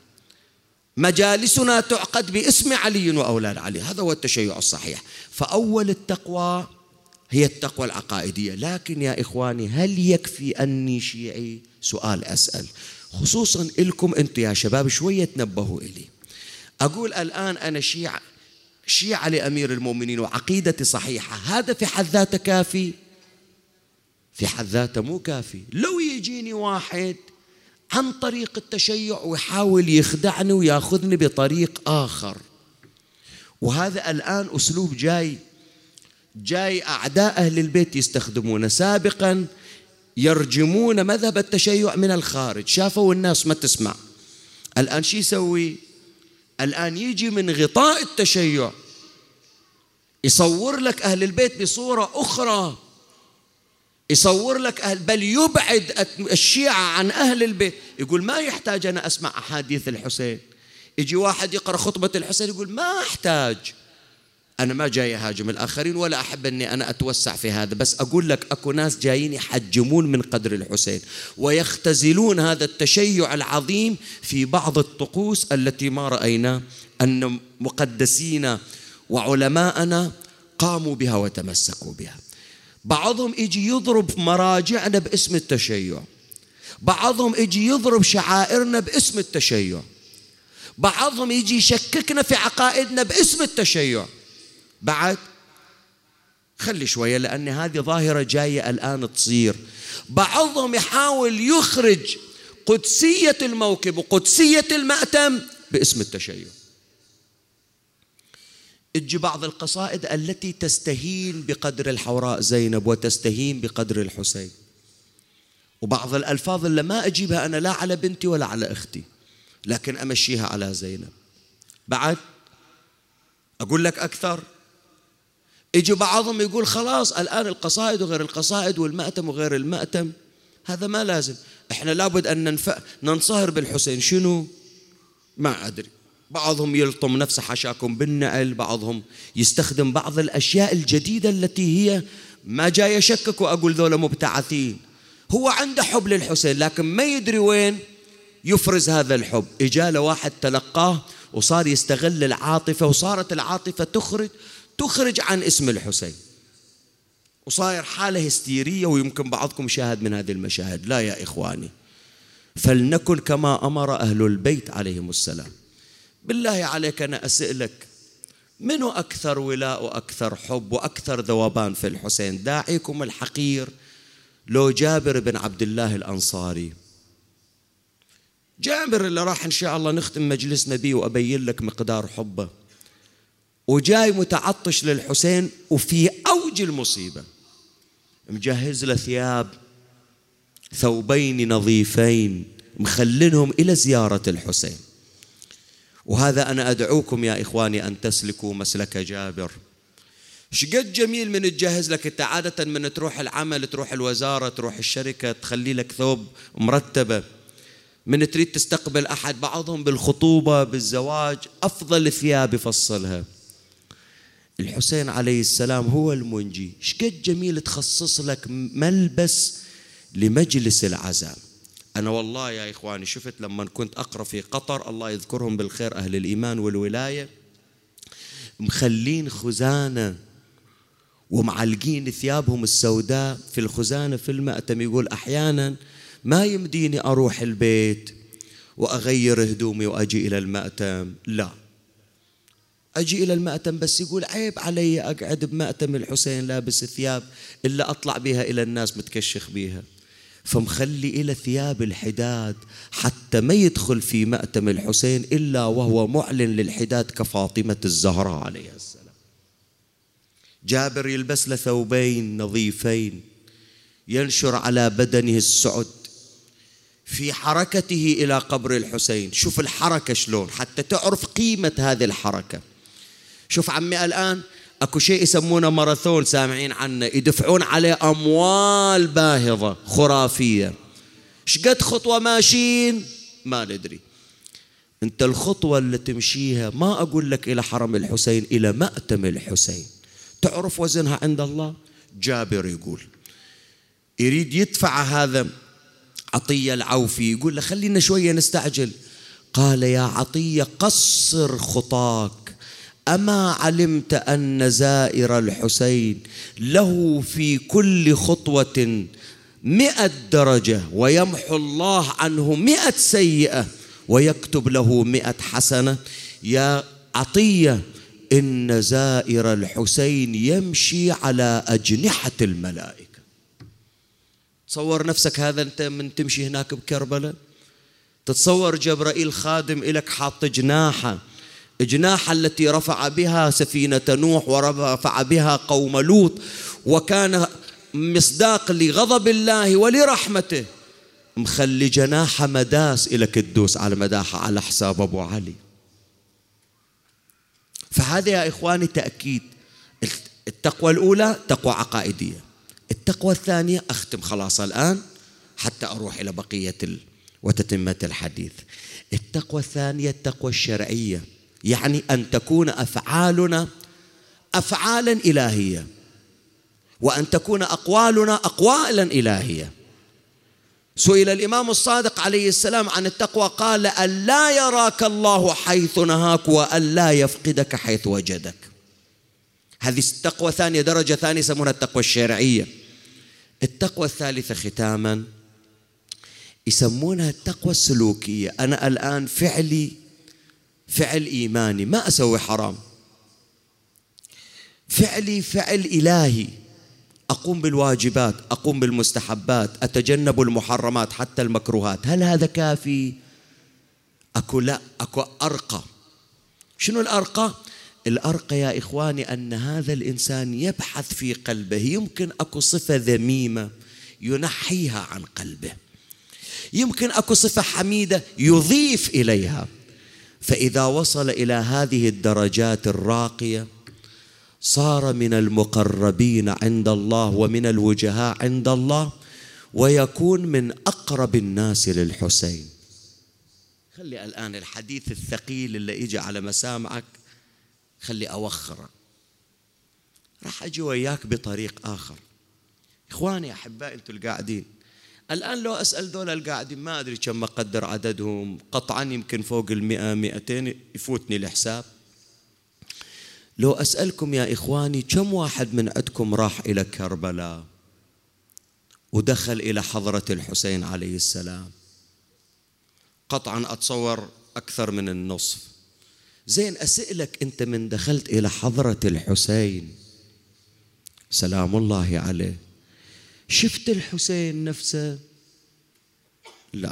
مجالسنا تعقد باسم علي وأولاد علي. هذا هو التشيع الصحيح. فأول التقوى هي التقوى العقائدية. لكن يا إخواني، هل يكفي أني شيعي؟ سؤال أسأل خصوصا لكم أنتم يا شباب، شوية تنبهوا إلي. أقول الآن أنا شيعة شيعة لأمير المؤمنين وعقيدتي صحيحة، هذا في حد ذاته كافي؟ في حد ذاته مو كافي. لو يجيني واحد عن طريق التشيع ويحاول يخدعني وياخذني بطريق آخر، وهذا الآن أسلوب جاي جاي أعداء أهل البيت يستخدمونه. سابقا يرجمون مذهب التشيع من الخارج، شافوا الناس ما تسمع. الآن شو يسوي؟ الآن يجي من غطاء التشيع يصور لك أهل البيت بصورة أخرى، يصور لك أهل، بل يبعد الشيعة عن أهل البيت. يقول ما يحتاج أنا أسمع أحاديث الحسين. يجي واحد يقرأ خطبة الحسين يقول ما أحتاج. أنا ما جاي أهاجم الآخرين ولا أحب أني أنا أتوسع في هذا، بس أقول لك أكو ناس جايين يحجمون من قدر الحسين ويختزلون هذا التشيع العظيم في بعض الطقوس التي ما رأينا أن مقدسين وعلماءنا قاموا بها وتمسكوا بها. بعضهم يجي يضرب مراجعنا باسم التشيع، بعضهم يجي يضرب شعائرنا باسم التشيع، بعضهم يجي يشككنا في عقائدنا باسم التشيع. بعد خلي شوية لأن هذه ظاهرة جاية الآن تصير. بعضهم يحاول يخرج قدسية الموكب وقدسية المأتم باسم التشيع. تجي بعض القصائد التي تستهين بقدر الحوراء زينب وتستهين بقدر الحسين، وبعض الألفاظ اللي ما أجيبها أنا لا على بنتي ولا على أختي، لكن أمشيها على زينب. بعد أقول لك أكثر، يجي بعضهم يقول خلاص الآن القصائد وغير القصائد والمأتم وغير المأتم هذا ما لازم، إحنا لابد أن ننف... ننصهر بالحسين. شنو؟ ما أدري. بعضهم يلطم نفسه حشاكم بالنعل، بعضهم يستخدم بعض الأشياء الجديدة التي هي ما جاي يشكك وأقول ذولا مبتعثين. هو عنده حب للحسين لكن ما يدري وين يفرز هذا الحب. إجاله واحد تلقاه وصار يستغل العاطفة، وصارت العاطفة تخرج تخرج عن اسم الحسين، وصاير حالة هستيرية، ويمكن بعضكم شاهد من هذه المشاهد. لا يا إخواني، فلنكن كما أمر أهل البيت عليهم السلام. بالله عليك أنا أسألك، منو أكثر ولاء وأكثر حب وأكثر ذوبان في الحسين، داعيكم الحقير لو جابر بن عبد الله الأنصاري؟ جابر اللي راح إن شاء الله نختم مجلسنا بيه وأبين لك مقدار حبه، وجاي متعطش للحسين وفي أوج المصيبة، مجهز له ثياب، ثوبين نظيفين مخلنهم إلى زيارة الحسين. وهذا أنا أدعوكم يا إخواني أن تسلكوا مسلك جابر. شقد جميل من تجهز لك. أنت عادة من تروح العمل، تروح الوزارة، تروح الشركة، تخلي لك ثوب مرتبة. من تريد تستقبل أحد، بعضهم بالخطوبة بالزواج أفضل ثياب يفصلها. الحسين عليه السلام هو المنجي، شقد جميل تخصص لك ملبس لمجلس العزاء. أنا والله يا إخواني شفت لما كنت أقرأ في قطر، الله يذكرهم بالخير أهل الإيمان والولاية، مخلين خزانة ومعلقين ثيابهم السوداء في الخزانة في المأتم. يقول أحيانا ما يمديني أروح البيت وأغير هدومي وأجي إلى المأتم، لا أجي إلى المأتم، بس يقول عيب علي أقعد بمأتم الحسين لابس ثياب إلا أطلع بها إلى الناس متكشخ بيها. فمخلي إلى ثياب الحداد حتى ما يدخل في مأتم الحسين إلا وهو معلن للحداد كفاطمة الزهراء عليه السلام. جابر يلبس له ثوبين نظيفين، ينشر على بدنه السعد في حركته إلى قبر الحسين. شوف الحركة شلون حتى تعرف قيمة هذه الحركة. شوف عمي الآن أكو شيء يسمونه ماراثون، سامعين عنه، يدفعون عليه أموال باهظة خرافية. شقد خطوة ماشيين ما ندري. أنت الخطوة اللي تمشيها ما أقول لك إلى حرم الحسين، إلى مأتم الحسين، تعرف وزنها عند الله. جابر يقول يريد يدفع هذا عطية العوفي، يقول له خلينا شوية نستعجل. قال يا عطية قصر خطاك، أما علمت أن زائر الحسين له في كل خطوة مئة درجة ويمحو الله عنه مئة سيئة ويكتب له مئة حسنة؟ يا عطية إن زائر الحسين يمشي على أجنحة الملائكة. تصور نفسك هذا أنت من تمشي هناك بكربلاء، تتصور جبرائيل خادم إلك حاط جناحة، جناحة التي رفع بها سفينة نوح ورفع بها قوم لوط، وكان مصداق لغضب الله ولرحمته، مخلي جناحة مداس إلك تدوس على مداحة على حساب أبو علي. فهذا يا إخواني تأكيد. التقوى الأولى تقوى عقائدية، التقوى الثانية أختم خلاص الآن حتى أروح إلى بقية ال... وتتمة الحديث. التقوى الثانية التقوى الشرعية، يعني أن تكون أفعالنا أفعالا إلهية، وأن تكون أقوالنا أقوالا إلهية. سئل الإمام الصادق عليه السلام عن التقوى قال أن لا يراك الله حيث نهاك وأن لا يفقدك حيث وجدك. هذه التقوى ثانية، درجة ثانية يسمونها التقوى الشرعية. التقوى الثالثة ختاما يسمونها التقوى السلوكية. أنا الآن فعلي فعل إيماني، ما أسوي حرام، فعلي فعل إلهي، أقوم بالواجبات، أقوم بالمستحبات، أتجنب المحرمات حتى المكروهات. هل هذا كافي؟ أكو لا، أكو أرقى. شنو الأرقى؟ الأرقى يا إخواني أن هذا الإنسان يبحث في قلبه، يمكن أكو صفة ذميمة ينحيها عن قلبه، يمكن أكو صفة حميدة يضيف إليها. فإذا وصل إلى هذه الدرجات الراقية صار من المقربين عند الله ومن الوجهاء عند الله، ويكون من أقرب الناس للحسين. خلي الآن الحديث الثقيل اللي يجي على مسامعك خلي أوخره، راح أجي وياك بطريق آخر. إخواني أحبائي أنتوا القاعدين الآن، لو أسأل دول القاعدين ما أدري كم أقدر عددهم، قطعا يمكن فوق المئة مئتين يفوتني الحساب. لو أسألكم يا إخواني كم واحد من عندكم راح إلى كربلاء ودخل إلى حضرة الحسين عليه السلام قطعا أتصور أكثر من النصف. زين أسألك أنت، من دخلت إلى حضرة الحسين سلام الله عليه شفت الحسين نفسه؟ لا،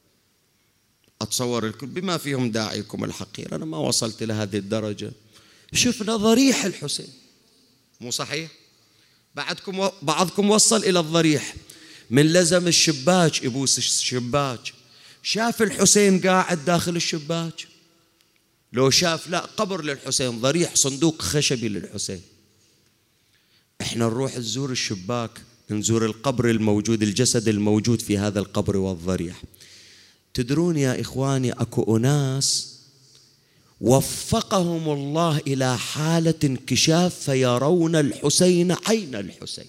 أتصور الكل بما فيهم داعيكم الحقير، أنا ما وصلت إلى هذه الدرجة. شفنا ضريح الحسين، مو صحيح؟ بعدكم بعضكم وصل إلى الضريح، من لزم الشباك يبوس الشباك. شاف الحسين قاعد داخل الشباك؟ لو شاف لا، قبر للحسين، ضريح صندوق خشبي للحسين. احنا نروح نزور الشباك، نزور القبر الموجود، الجسد الموجود في هذا القبر والضريح. تدرون يا إخواني، أكو أناس وفقهم الله إلى حالة انكشاف فيرون الحسين عين الحسين،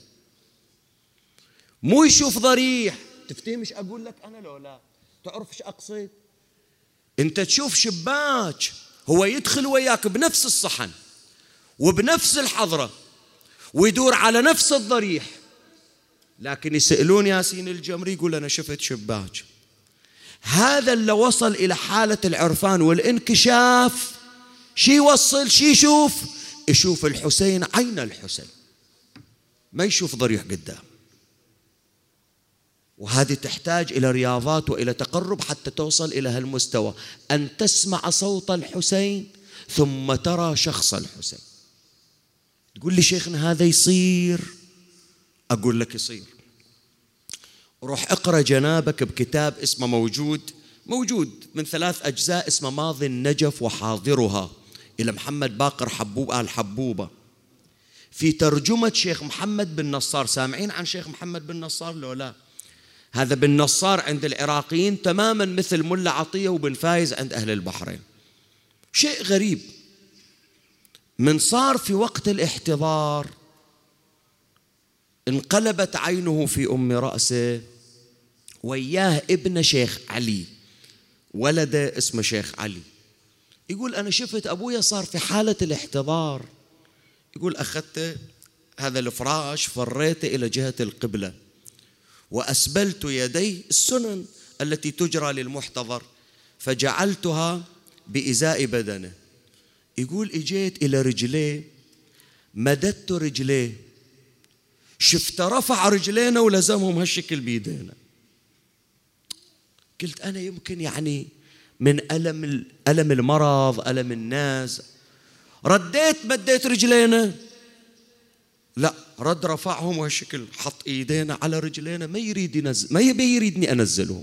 مو يشوف ضريح. تفتهم ايش أقول لك أنا لو لا؟ تعرف ايش أقصد؟ أنت تشوف شباك، هو يدخل وياك بنفس الصحن وبنفس الحضرة ويدور على نفس الضريح، لكن يسألون ياسين الجمري يقول أنا شفت شباك. هذا اللي وصل إلى حالة العرفان والانكشاف، شي يوصل شي يشوف؟ يشوف الحسين عين الحسين، ما يشوف ضريح قدام. وهذه تحتاج إلى رياضات وإلى تقرب حتى توصل إلى هالمستوى، أن تسمع صوت الحسين ثم ترى شخص الحسين. تقول لي شيخنا هذا يصير؟ أقول لك يصير. روح اقرأ جنابك بكتاب اسمه موجود موجود من ثلاث أجزاء، اسمه ماضي النجف وحاضرها، إلى محمد باقر حبوب آل حبوبة، في ترجمة شيخ محمد بن نصار. سامعين عن شيخ محمد بن نصار لو لا؟ هذا بن نصار عند العراقيين تماما مثل ملا عطية وبن فايز عند أهل البحرين. شيء غريب، من صار في وقت الاحتضار انقلبت عينه في أم رأسه، وياه ابن شيخ علي، ولده اسمه شيخ علي. يقول أنا شفت أبويا صار في حالة الاحتضار. يقول أخذت هذا الفراش فريته إلى جهة القبلة وأسبلت يدي السنن التي تجرى للمحتضر فجعلتها بإزاء بدنه. يقول إجيت إلى رجليه، مددت رجليه، شفت رفع رجلينا ولزمهم هالشكل بيدينا. قلت أنا يمكن يعني من ألم ألم المرض، ألم الناس، رديت مديت رجلينا، لا، رد رفعهم وهالشكل، حط ايدينا على رجلينا، ما يريد ينزل، ما يبي يريدني انزلهم.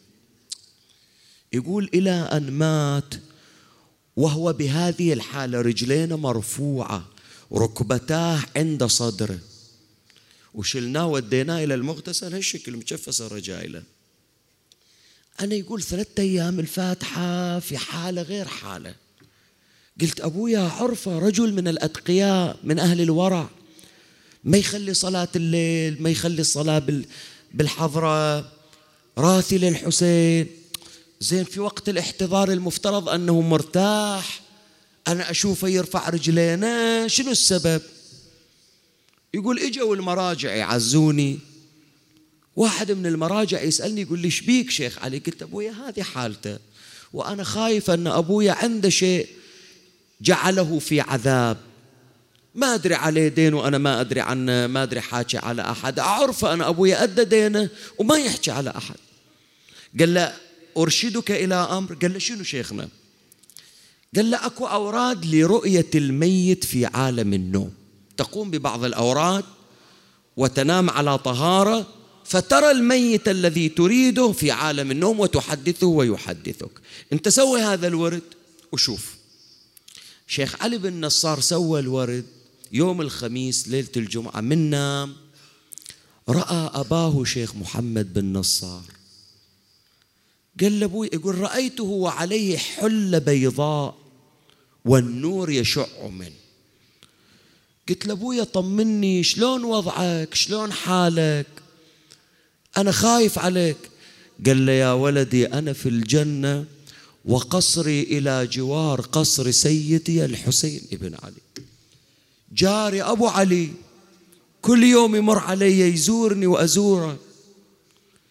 يقول الى ان مات وهو بهذه الحالة، رجلينا مرفوعة، ركبتاه عند صدره، وشلناه وديناه الى المغتسل هالشكل مجفس الرجايله. انا يقول ثلاثة ايام الفاتحة في حالة غير حالة. قلت ابويا عرفه رجل من الاتقياء من اهل الورع، ما يخلي صلاة الليل، ما يخلي الصلاة بالحضرة، راثي للحسين. زين في وقت الاحتضار المفترض أنه مرتاح، أنا أشوفه يرفع رجلينا، شنو السبب؟ يقول إجوا المراجع يعزوني، واحد من المراجع يسألني يقول لي شبيك شيخ علي؟ قلت أبويا هذه حالته، وأنا خايف أن أبويا عنده شيء جعله في عذاب، ما أدري عليه دين وأنا ما أدري عنه، ما أدري حاكي على أحد، أعرف أنا أبويا أدى دينه وما يحكي على أحد. قال له أرشدك إلى أمر. قال له شنو شيخنا؟ قال له أكو أوراد لرؤية الميت في عالم النوم، تقوم ببعض الأوراد وتنام على طهارة فترى الميت الذي تريده في عالم النوم وتحدثه ويحدثك. أنت سوي هذا الورد وشوف. شيخ علي بن نصار سوى الورد يوم الخميس ليلة الجمعة، من نام رأى أباه شيخ محمد بن نصار. قال لأبوي، يقول رأيته وعليه حلة بيضاء والنور يشع منه. قلت لأبويا طمني، شلون وضعك؟ شلون حالك؟ أنا خايف عليك. قال لي يا ولدي أنا في الجنة وقصري إلى جوار قصر سيدي الحسين ابن علي، جاري أبو علي كل يوم يمر علي يزورني وأزوره.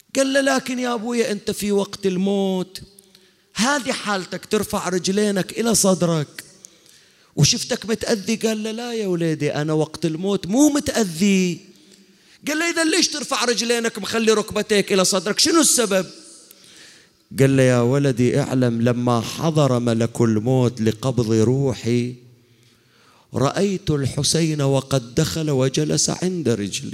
قال له لكن يا أبويا أنت في وقت الموت هذه حالتك ترفع رجلينك إلى صدرك وشفتك متأذي. قال له لا يا ولدي أنا وقت الموت مو متأذي. قال له إذا ليش ترفع رجلينك مخلي ركبتيك إلى صدرك شنو السبب؟ قال له يا ولدي اعلم لما حضر ملك الموت لقبض روحي رأيت الحسين وقد دخل وجلس عند رجلي.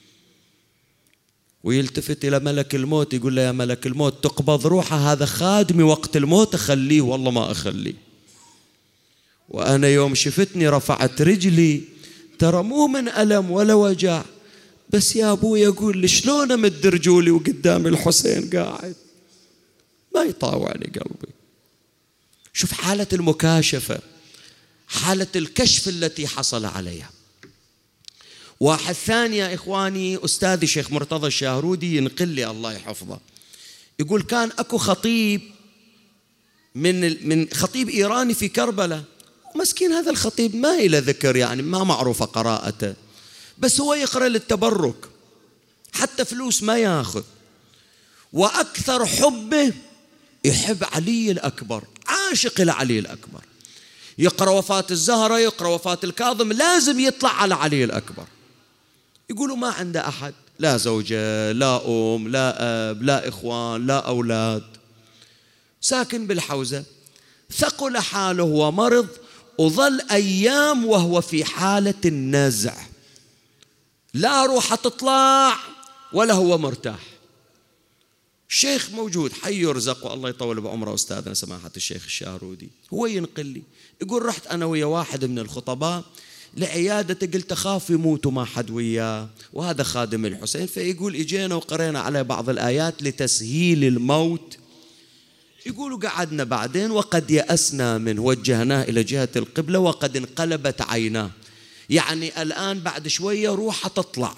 ويلتفت إلى ملك الموت يقول له يا ملك الموت تقبض روحه هذا خادمي وقت الموت أخليه والله ما أخليه. وأنا يوم شفتني رفعت رجلي ترى مو من ألم ولا وجع بس يا أبوي يقول لي شلون أمد رجولي وقدام الحسين قاعد ما يطاوعني قلبي. شوف حالة المكاشفة حالة الكشف التي حصل عليها. واحد ثاني يا إخواني أستاذي شيخ مرتضى الشاهرودي ينقل لي الله يحفظه يقول كان أكو خطيب من من خطيب إيراني في كربلاء مسكين هذا الخطيب ما إلى ذكر يعني ما معروفة قراءته بس هو يقرأ للتبرك حتى فلوس ما ياخذ وأكثر حبه يحب علي الأكبر عاشق لعلي الأكبر يقرأ وفاة الزهرة يقرأ وفاة الكاظم لازم يطلع على علي الأكبر. يقولوا ما عنده أحد لا زوجة لا أم لا أب لا إخوان لا أولاد ساكن بالحوزة ثقل حاله ومرض وظل أيام وهو في حالة النزع لا روح تطلع ولا هو مرتاح. الشيخ موجود حي يرزق والله يطول بعمره أستاذنا سماحة الشيخ الشاهرودي هو ينقل لي يقول رحت أنا ويا واحد من الخطباء لعيادته قلت أخاف يموت وما حد وياه وهذا خادم الحسين فيقول إجينا وقرينا على بعض الآيات لتسهيل الموت. يقولوا قعدنا بعدين وقد يأسنا منه وجهناه إلى جهة القبلة وقد انقلبت عيناه يعني الآن بعد شوية روحه تطلع.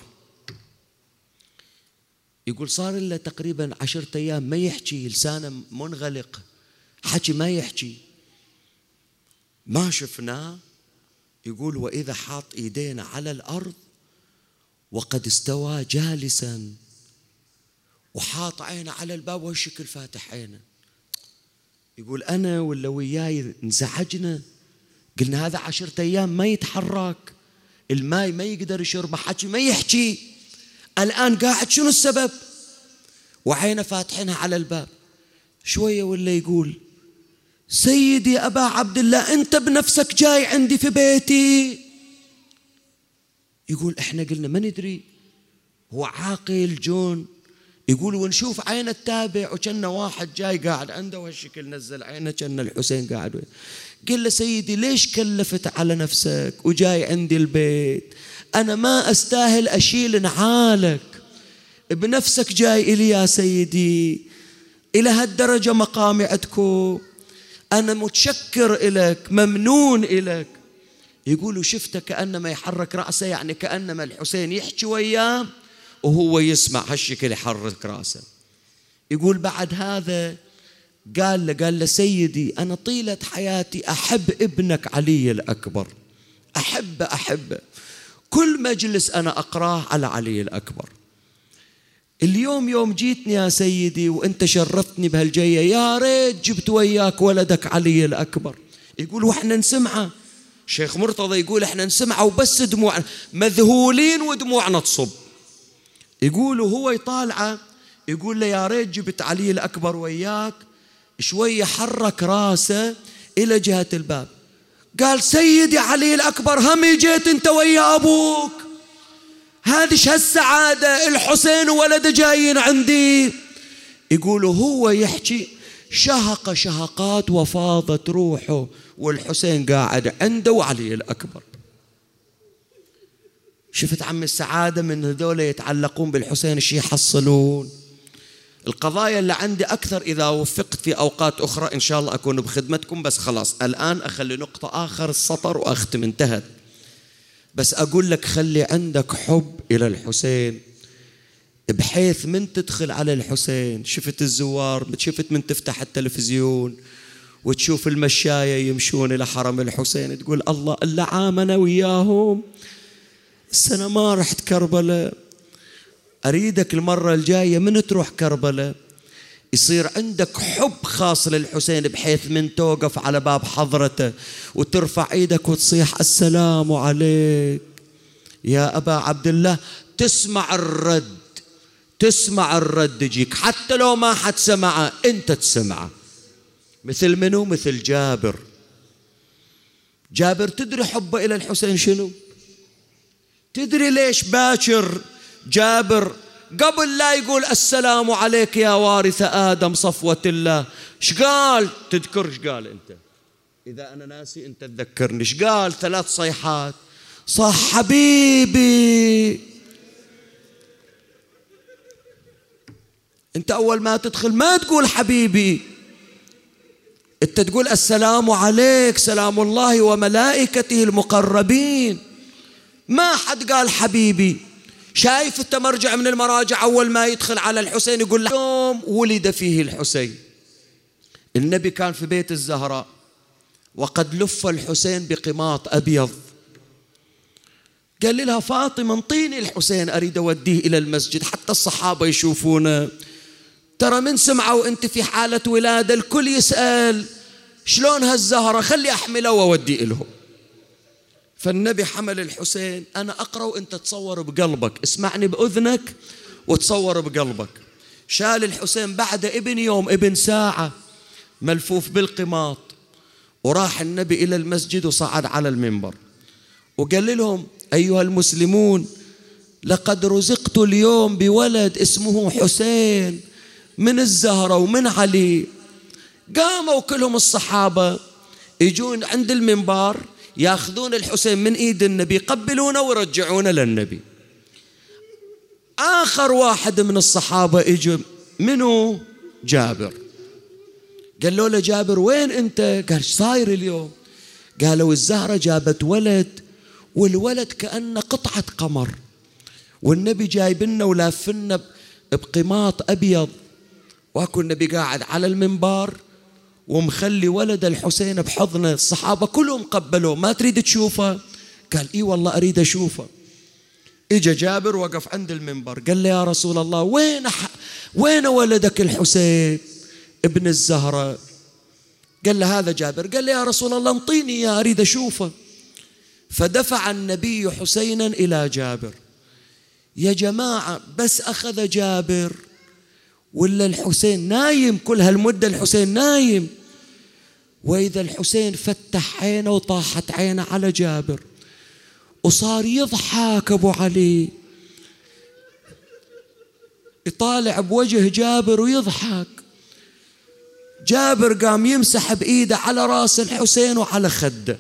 يقول صار له تقريبا عشرة أيام ما يحكي لسانه منغلق حكي ما يحكي ما شفناه. يقول وإذا حاط إيدينا على الأرض وقد استوى جالسا وحاط عينه على الباب والشكل فاتح عينه. يقول أنا ولا وياي انزعجنا قلنا هذا عشرة أيام ما يتحرك الماء ما يقدر يشربه حكي ما يحكي الآن قاعد شنو السبب وعينه فاتحينها على الباب. شوية ولا يقول سيدي أبا عبد الله أنت بنفسك جاي عندي في بيتي. يقول إحنا قلنا ما ندري هو عاقل جون. يقول ونشوف عينه التابع وكأنه واحد جاي قاعد عنده وهالشكل نزل عينه كأن الحسين قاعد. قل له سيدي ليش كلفت على نفسك وجاي عندي البيت أنا ما أستاهل أشيل نعالك بنفسك جاي إلي يا سيدي إلى هالدرجة مقامي عندكم أنا متشكر إلك ممنون إلك. يقولوا شفته كأنما يحرك رأسه يعني كأنما الحسين يحكي وياه وهو يسمع هالشكل يحرك رأسه. يقول بعد هذا قال له قال له سيدي أنا طيلة حياتي أحب ابنك علي الأكبر أحب أحبه كل مجلس أنا أقراه على علي الأكبر. اليوم يوم جيتني يا سيدي وأنت شرفتني بهالجية يا ريت جبت وياك ولدك علي الأكبر. يقول وإحنا نسمعه شيخ مرتضى يقول إحنا نسمعه وبس دموعنا مذهولين ودموعنا تصب. يقول وهو يطالعه يقول له يا ريت جبت علي الأكبر وياك. شوية حرك راسه إلى جهة الباب قال سيدي علي الأكبر هم جيت أنت ويا أبوك هذه هالسعادة الحسين وولده جايين عندي. يقولوا هو يحكي شهق شهقات وفاضت روحه والحسين قاعد عنده وعلي الأكبر. شفت عم السعادة من هذول يتعلقون بالحسين شي يحصلون. القضايا اللي عندي أكثر إذا وفقت في أوقات أخرى إن شاء الله أكون بخدمتكم بس خلاص الآن أخلي نقطة آخر السطر وأختم انتهت. بس أقول لك خلي عندك حب إلى الحسين بحيث من تدخل على الحسين شفت الزوار شفت من تفتح التلفزيون وتشوف المشاية يمشون إلى حرم الحسين تقول الله إلا عامنا وياهم السنة ما رحت كربلاء أريدك المرة الجاية من تروح كربلاء يصير عندك حب خاص للحسين، بحيث من توقف على باب حضرته وترفع ايدك وتصيح السلام عليك يا أبا عبد الله، تسمع الرد، تسمع الرد يجيك حتى لو ما حد سمعه انت تسمعه. مثل منو؟ مثل جابر. جابر تدري حبه إلى الحسين شنو؟ تدري ليش باكر جابر قبل لا يقول السلام عليك يا وارث آدم صفوة الله ايش قال؟ تذكر ايش قال انت؟ إذا أنا ناسي أنت تذكرني. ايش قال؟ ثلاث صيحات، صح حبيبي. أنت أول ما تدخل ما تقول حبيبي، أنت تقول السلام عليك سلام الله وملائكته المقربين. ما حد قال حبيبي. شايف أنت مرجع من المراجع أول ما يدخل على الحسين يقول له يوم ولد فيه الحسين. النبي كان في بيت الزهراء وقد لف الحسين بقماط أبيض. قال لها فاطمة انطيني الحسين أريد أوديه إلى المسجد حتى الصحابة يشوفونه. ترى من سمعوا أنت في حالة ولادة الكل يسأل شلون هالزهرة، خلي أحمله وأوديه لهم. فالنبي حمل الحسين. أنا أقرأ وأنت تصور بقلبك، اسمعني بأذنك وتصور بقلبك. شال الحسين بعد ابن يوم ابن ساعة ملفوف بالقماط، وراح النبي إلى المسجد وصعد على المنبر وقال لهم أيها المسلمون لقد رزقت اليوم بولد اسمه حسين من الزهرة ومن علي. قاموا كلهم الصحابة يجون عند المنبر ياخذون الحسين من ايد النبي يقبلونه ويرجعونه للنبي. آخر واحد من الصحابة اجى منو؟ جابر. قالوا له جابر وين انت؟ قال ايش صاير اليوم؟ قالوا الزهرة جابت ولد والولد كأنه قطعة قمر، والنبي جايبنا ولافنا بقماط أبيض، واكو النبي قاعد على المنبر ومخلي ولد الحسين بحضنه. الصحابة كلهم قبلوه. ما تريد تشوفه؟ قال إيه والله أريد أشوفه. إجا جابر وقف عند المنبر قال له يا رسول الله وين ح... وين ولدك الحسين ابن الزهرة؟ قال له هذا جابر. قال له يا رسول الله انطيني يا أريد أشوفه. فدفع النبي حسينا إلى جابر. يا جماعة بس أخذ جابر ولا الحسين نايم كل هالمدة؟ الحسين نايم. وإذا الحسين فتح عينه وطاحت عينه على جابر وصار يضحك أبو علي، يطالع بوجه جابر ويضحك. جابر قام يمسح بإيده على رأس الحسين وعلى خده.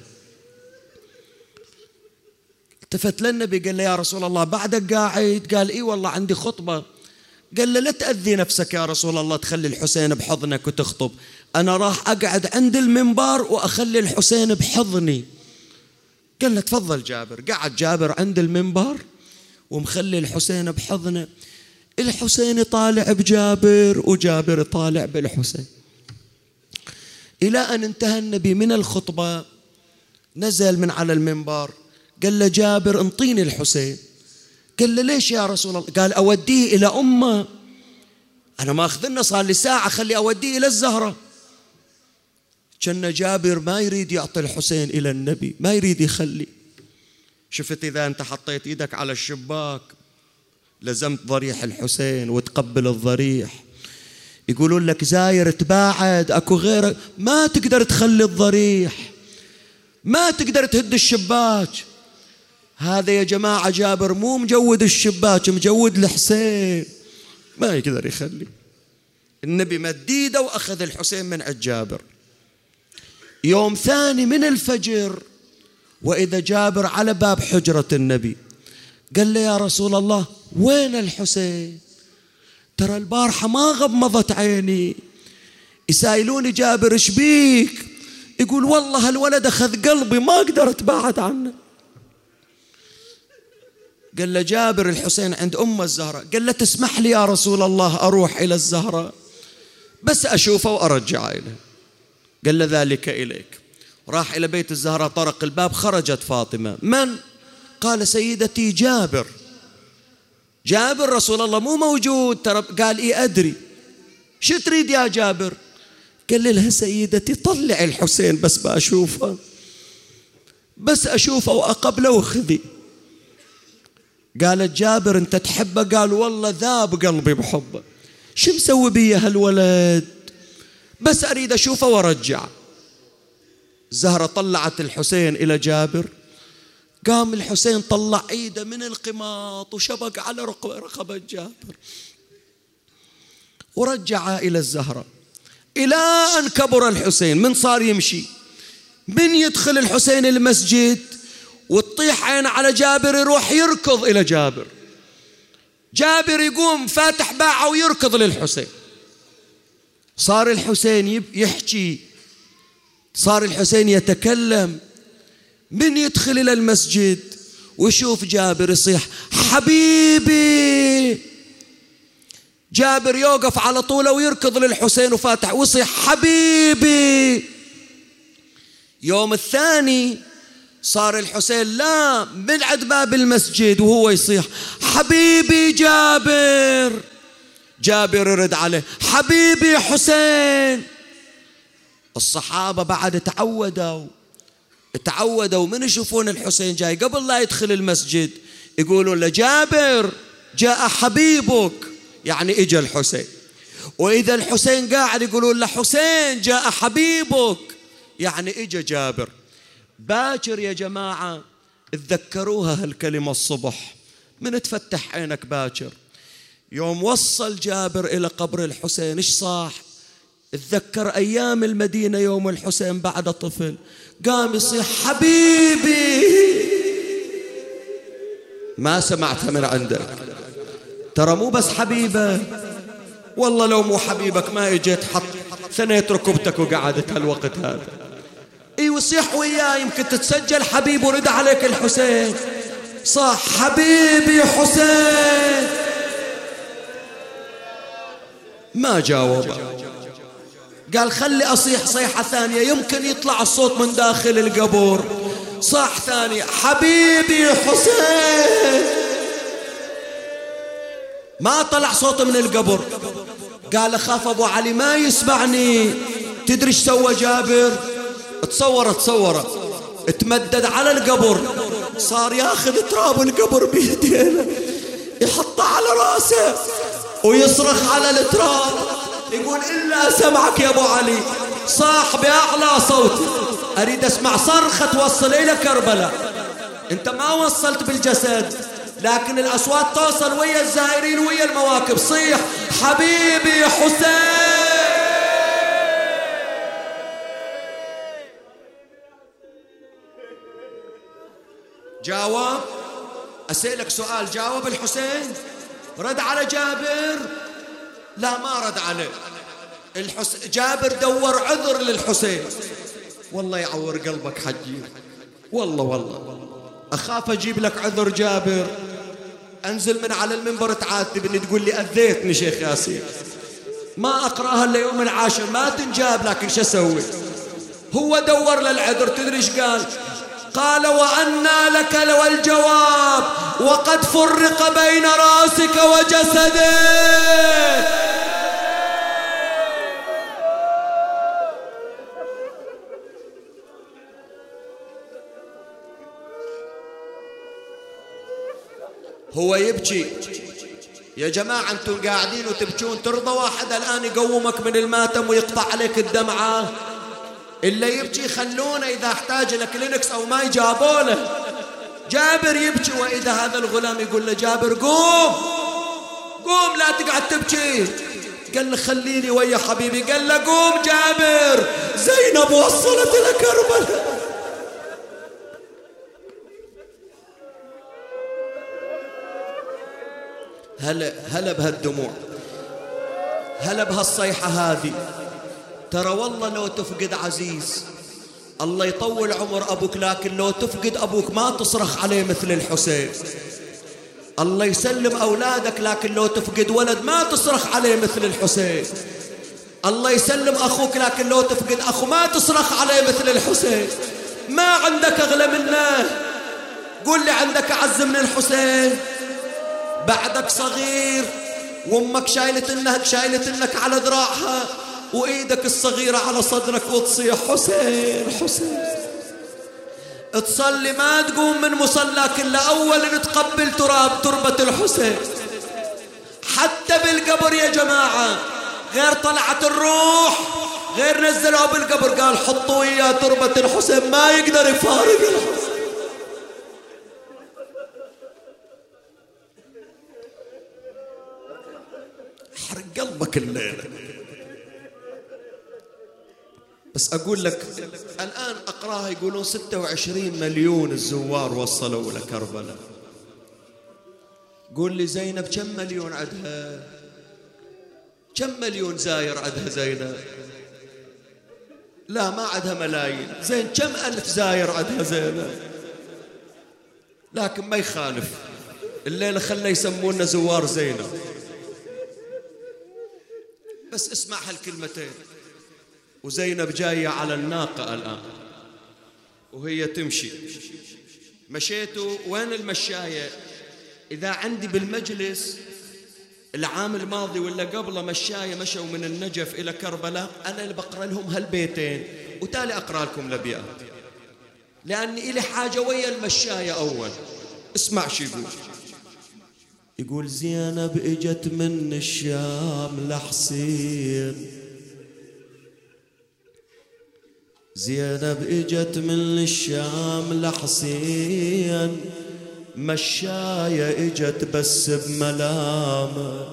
التفت للنبي قال له يا رسول الله بعدك قاعد؟ قال إيه والله عندي خطبة. قال له لا تأذي نفسك يا رسول الله تخلي الحسين بحضنك وتخطب، أنا راح أقعد عند المنبر وأخلي الحسين بحضني. قال له تفضل جابر. قعد جابر عند المنبر ومخلي الحسين بحضنه. الحسين يطالع بجابر وجابر يطالع بالحسين، إلى أن انتهى النبي من الخطبة. نزل من على المنبر قال له جابر انطيني الحسين. قال له ليش يا رسول الله؟ قال أوديه إلى أمه، أنا ما أخذنا صار لي ساعة خلي أوديه إلى الزهرة. كان جابر ما يريد يعطي الحسين إلى النبي، ما يريد يخلي. شفت إذا أنت حطيت إيدك على الشباك لزمت ضريح الحسين وتقبل الضريح، يقولون لك زاير تباعد أكو غيرك، ما تقدر تخلي الضريح، ما تقدر تهد الشباك. هذا يا جماعة جابر مو مجود الشباك، مجود الحسين، ما يقدر يخلي. النبي مد ايده وأخذ الحسين من عند جابر. يوم ثاني من الفجر وإذا جابر على باب حجرة النبي قال له يا رسول الله وين الحسين؟ ترى البارحة ما غمضت عيني. يسائلوني جابر ايش بيك؟ يقول والله هالولد أخذ قلبي ما أقدر أتباعد عنه. قال له جابر الحسين عند أم الزهرة. قال له تسمح لي يا رسول الله أروح إلى الزهرة بس أشوفه وأرجع إليه. قال له ذلك إليك. راح إلى بيت الزهرة، طرق الباب، خرجت فاطمة. من؟ قال سيدتي جابر. جابر رسول الله مو موجود ترى. قال إيه أدري. شو تريد يا جابر؟ قال لها سيدتي طلع الحسين بس بأشوفه، بس أشوفه وأقبله وخذي. قالت جابر أنت تحبه؟ قال والله ذاب قلبي بحبه. شو مسوي بي هالولد؟ بس أريد أشوفه وارجع. زهرة طلعت الحسين إلى جابر. قام الحسين طلع ايده من القماط وشبك على رقبة جابر ورجعها إلى الزهرة. إلى أن كبر الحسين، من صار يمشي، من يدخل الحسين المسجد وتطيح عين على جابر يروح يركض إلى جابر. جابر يقوم فاتح باعه ويركض للحسين. صار الحسين يحكي، صار الحسين يتكلم. من يدخل إلى المسجد ويشوف جابر يصيح حبيبي. جابر يوقف على طوله ويركض للحسين وفاتح ويصيح حبيبي. يوم الثاني صار الحسين لا من عند باب المسجد وهو يصيح حبيبي جابر. جابر يرد عليه حبيبي حسين. الصحابة بعد تعودوا تعودوا من يشوفون الحسين جاي قبل لا يدخل المسجد يقولون له جابر جاء حبيبك، يعني اجى الحسين. وإذا الحسين قاعد يقولون له حسين جاء حبيبك، يعني اجى جابر. باكر يا جماعة اتذكروها هالكلمة الصبح من تفتح عينك باكر. يوم وصل جابر إلى قبر الحسين إيش صاح؟ اتذكر أيام المدينة يوم الحسين بعد طفل، قام يصيح حبيبي. ما سمعتها من عندك ترى، مو بس حبيبه، والله لو مو حبيبك ما اجيت حط ثنيت ركبتك وقعدت هالوقت هذا. اي وصيح وياه يمكن تتسجل حبيب ورد عليك الحسين. صح حبيبي حسين. ما جاوب، قال خلي أصيح صيحة ثانية يمكن يطلع الصوت من داخل القبر. صح ثانية حبيبي حسين. ما طلع صوت من القبر. قال أخاف أبو علي ما يسمعني. تدري ايش سوى جابر؟ تصور تصور تمدد على القبر، صار ياخذ تراب القبر بيدينه يحطه على راسه ويصرخ على التراب يقول إلا سمعك يا أبو علي. صاح بأعلى صوتي أريد أسمع صرخة توصل إلى كربلاء. أنت ما وصلت بالجسد لكن الأصوات توصل ويا الزائرين ويا المواكب. صيح حبيبي حسين. جاوب. أسألك سؤال، جاوب الحسين؟ رد على جابر؟ لا ما رد عليه. الحس... جابر دور عذر للحسين. والله يعور قلبك حجي، والله والله أخاف أجيب لك عذر جابر، أنزل من على المنبر تعاتبني تقول لي أذيتني شيخ ياسين. ما أقرأها إلا يوم العاشر ما تنجاب، لكن شو أسوي؟ هو دور للعذر. تدري إيش قال؟ قال وأنى لك لو الجواب وقد فرق بين راسك وجسدك. هو يبكي. يا جماعة أنتم قاعدين وتبكون، ترضى واحد الآن يقومك من الماتم ويقطع عليك الدمعة؟ اللي يبكي خلونه إذا احتاج لك كلينكس أو ما يجابوا له. جابر يبكي، وإذا هذا الغلام يقول له جابر قوم قوم لا تقعد تبكي. قال له خليني ويا حبيبي. قال له قوم جابر زينب وصلت إلى كربلاء. هلا هلا بهالدموع، هلا بهالصيحة هذه. ترى والله لو تفقد عزيز الله يطول عمر أبوك، لكن لو تفقد أبوك ما تصرخ عليه مثل الحسين. الله يسلم أولادك، لكن لو تفقد ولد ما تصرخ عليه مثل الحسين. الله يسلم أخوك، لكن لو تفقد أخو ما تصرخ عليه مثل الحسين. ما عندك أغلى منه. قول لي عندك أعز من الحسين؟ بعدك صغير وامك شايلة انك شايلة انك على ذراعها وايدك الصغيرة على صدرك وتصيح حسين حسين. تصلي ما تقوم من مصلاك الا اول تقبل تراب تربة الحسين. حتى بالقبر يا جماعة غير طلعت الروح غير نزلوا بالقبر قال حطوا اياه تربة الحسين ما يقدر يفارق الحسين. احرق قلبك الليلة. بس اقول لك الان اقراها يقولون ستة وعشرين مليون الزوار وصلوا لكربلاء. قول لي زينب كم مليون عدها؟ كم مليون زاير عدها زينب؟ لا ما عدها ملايين. زين كم ألف زاير عدها زينب؟ لكن ما يخالف الليلة خلنا يسمونا زوار زينب. بس اسمع هالكلمتين. وزينب جاية على الناقة الآن وهي تمشي. مشيتوا وين المشاية؟ إذا عندي بالمجلس العام الماضي ولا قبله مشاية مشوا من النجف إلى كربلاء أنا اللي بقرأ لهم هالبيتين وتالي أقرأ لكم الأبيات لأني إلي حاجة ويا المشاية أول. اسمع شو يقول. يقول زينب إجت من الشام لحسين. زينب إجت من الشام لحسين مشاية إجت بس بملامة.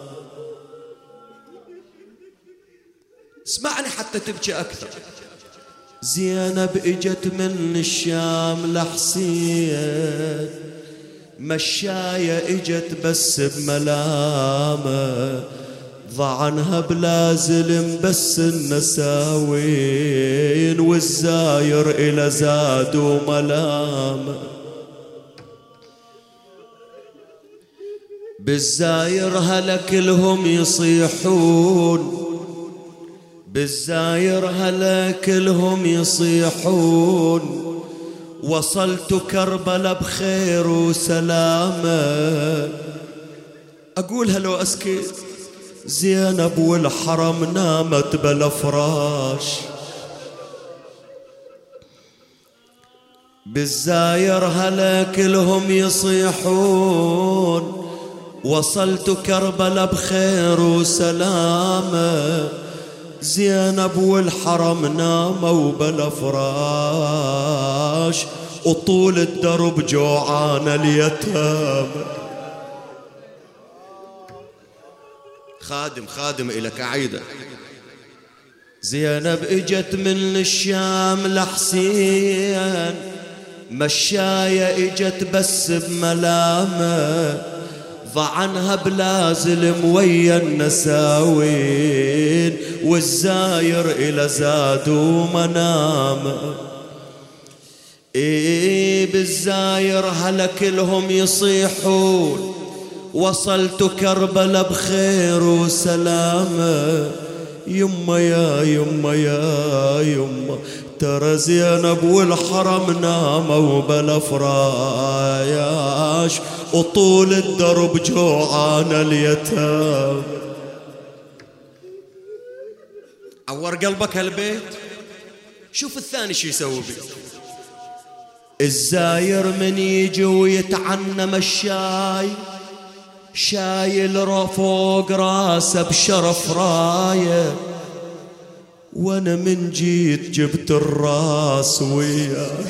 اسمعني حتى تبكي أكثر. زينب إجت من الشام لحسين مشاية إجت بس بملامة. ضعنها بلا زلم بس النساوين والزاير إلى زاد وملامة. بالزاير هلا كلهم يصيحون. بالزاير هلا كلهم يصيحون. وصلت كربلاء بخير وسلامة. أقولها لو أسكت. زينب والحرم نامت بلا فراش. بالزاير هلا كلهم يصيحون. وصلت كربلاء بخير وسلامة. زينب والحرم ناموا بلا فراش وطول الدرب جوعان اليتامى. خادم خادم إلك عيدة. زينب إجت من الشام لحسين مشاية إجت بس بملامة. ضعنها بلا زلم ويا النساوين والزاير إلى زاد ومنامة. إيه بالزاير هلا كلهم يصيحون. وصلت كربلاء بخير وسلامة. يما يا يما يا يما ترى زينب والحرم ناموا بلا فراش وطول الدرب جوعان اليتام. عور قلبك هالبيت. شوف الثاني شو يسوي بيه. الزاير من يجي ويتعنم الشاي شايل فوق راسه بشرف رايه. وانا من جيت جبت الراس وياي.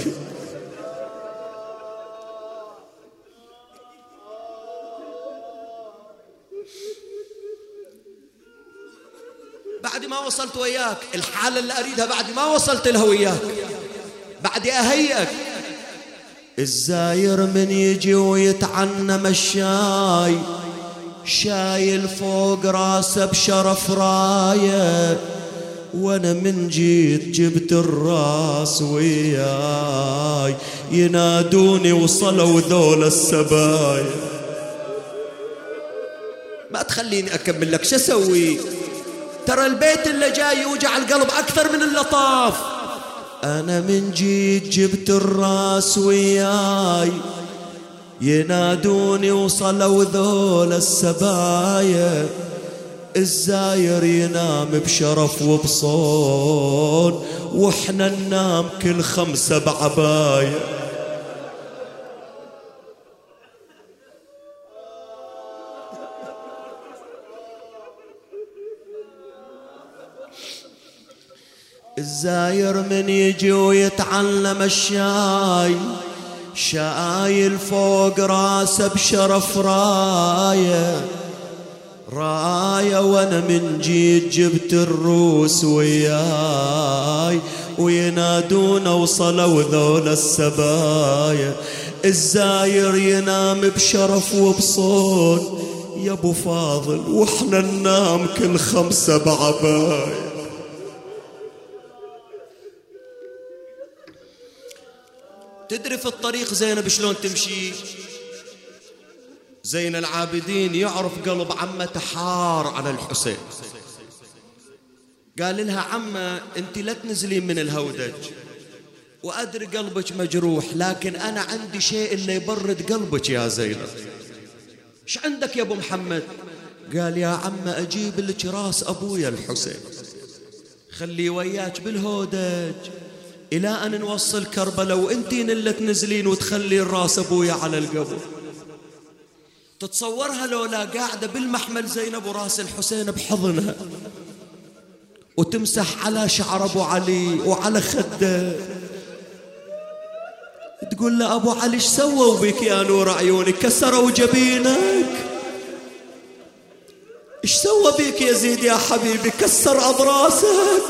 بعد ما وصلت وياك الحالة اللي أريدها بعد ما وصلت لها وياك بعد أهيئك. الزاير من يجي ويتعنم الشاي شايل فوق راسه بشرف رايه. وانا من جيت جبت الراس وياي. ينادوني وصلوا ذول السبايا. ما تخليني أكمل لك شو أسوي. ترى البيت اللي جاي يوجع القلب أكثر من اللطاف. أنا من جيت جبت الراس وياي. ينادوني وصلوا ذول السبايا، الزاير ينام بشرف وبصون، واحنا ننام كل خمسة بعباية. الزاير من يجي ويتعلم الشاي، شايل فوق راسه بشرف راية راية، وانا من جيت جبت الروس وياي، وينادونا وصلوا ذول السبايا. الزاير ينام بشرف وبصون يا ابو فاضل، واحنا ننام كل خمسة بعباية. تدري في الطريق زينب شلون تمشي؟ زين العابدين يعرف قلب عمته حار على الحسين، قال لها عمه انت لا تنزلين من الهودج، وادري قلبك مجروح، لكن انا عندي شيء انه يبرد قلبك يا زينب. ايش عندك يا ابو محمد؟ قال يا عمه اجيب لك راس ابويا الحسين، خليه وياك بالهودج الى ان نوصل كربلاء، وانتين اللي تنزلين وتخلين راس ابويا على القبر. تتصورها لولا قاعدة بالمحمل زينب وراس الحسين بحضنها، وتمسح على شعر ابو علي وعلى خده، تقول له ابو علي ايش سووا بك يا نور عيونك؟ كسروا جبينك؟ ايش سوى بك يزيد يا حبيبي؟ كسر اضراسك؟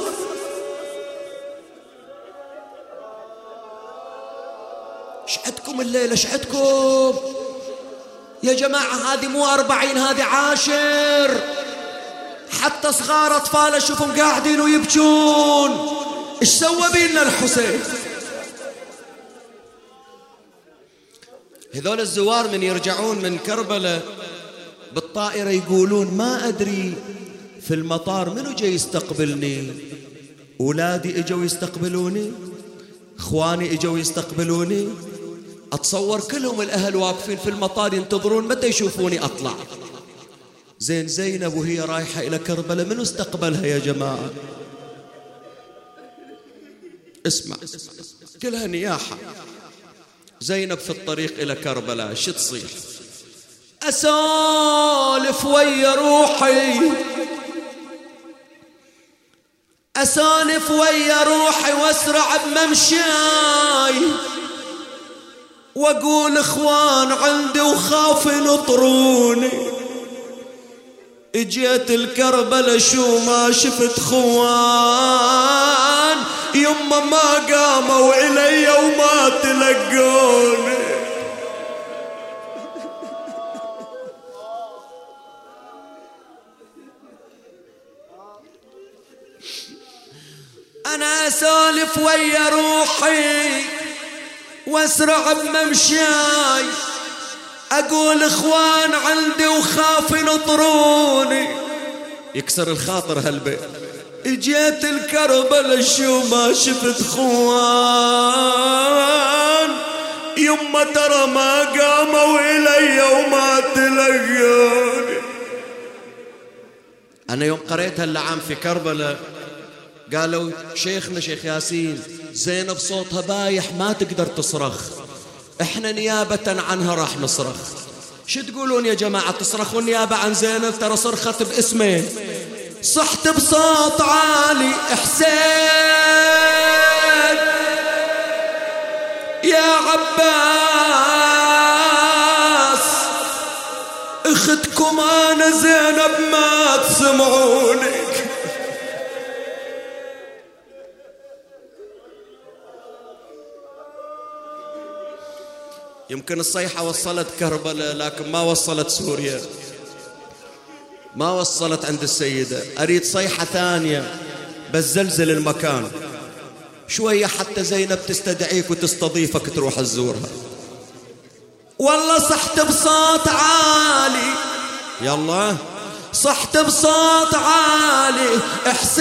ايش عندكم الليله؟ ايش عندكم يا جماعة؟ هذه مو أربعين، هذه عاشر. حتى صغار أطفال أشوفهم قاعدين ويبكون. إيش سوى بينا الحسين؟ هذول الزوار من يرجعون من كربلاء بالطائرة يقولون ما أدري في المطار منو جاي يستقبلني، أولادي إجوا يستقبلوني، إخواني إجوا يستقبلوني، أتصور كلهم الأهل واقفين في المطار ينتظرون متى يشوفوني أطلع. زين زينب وهي رايحة إلى كربلاء منو استقبلها يا جماعة؟ اسمع، كلها نياحة. زينب في الطريق إلى كربلاء شو تصيح؟ أسولف ويا روحي، أسولف ويا روحي واسرع بممشاي، واقول اخوان عندي وخاف ينطروني، اجيت الكربلاء شو ما شفت خوان، يما ما قاموا علي وما تلقوني. انا اسولف ويا روحي واسرع بممشاي، اقول اخوان عندي وخاف ينطروني، يكسر الخاطر هالبيت. اجيت الكربلاء شو ما شفت خوان، يما ترى ما قاموا الي وما تلقوني. انا يوم قريت هاللعام في كربلاء قالوا شيخنا شيخ ياسين زينب صوتها بايح ما تقدر تصرخ، احنا نيابة عنها راح نصرخ. شو تقولون يا جماعة؟ تصرخون نيابة عن زينب؟ ترى صرخت باسمين، صحت بصوت عالي حسين يا عباس، اختكم انا زينب ما تسمعوني. يمكن الصيحة وصلت كربلاء لكن ما وصلت سوريا، ما وصلت عند السيدة. أريد صيحة ثانية بس زلزل المكان شوية حتى زينب تستدعيك وتستضيفك تروح تزورها. والله صحت بصوت عالي، يلا صحت بصوت عالي حسين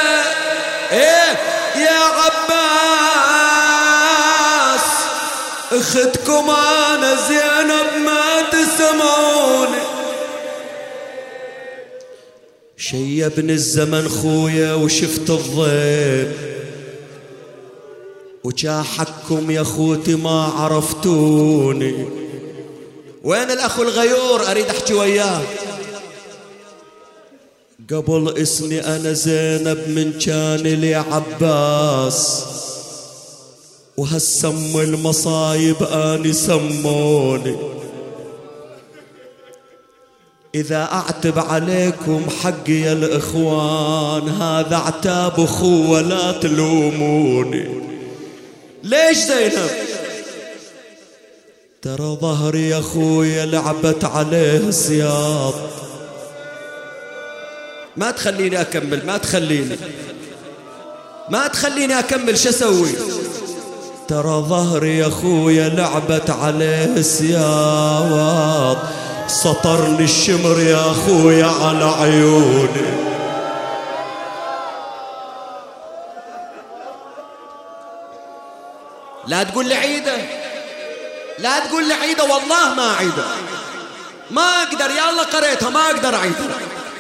ايه يا عباس، اختكم انا زينب ما تسمعوني. شيبني الزمن خويا وشفت الضيب، وجاحكم يا خوتي ما عرفتوني. وين الاخ الغيور اريد احكي وياه. قبل اسمي انا زينب من كان لي عباس، وهالسم المصايب اني سموني. اذا اعتب عليكم حقي يا الاخوان، هذا عتاب اخوه لا تلوموني. ليش زينب؟ ترى ظهري يا اخويا لعبت عليه سياط. ما تخليني اكمل، ما تخليني ما تخليني اكمل، شو اسوي؟ ترى ظهري يا اخويا لعبت عليه سياط، سطرني الشمر يا اخويا على عيوني. لا تقول لي عيده، لا تقول لي عيده، والله ما عيده، ما اقدر، يا الله قريتها ما اقدر اعيدها.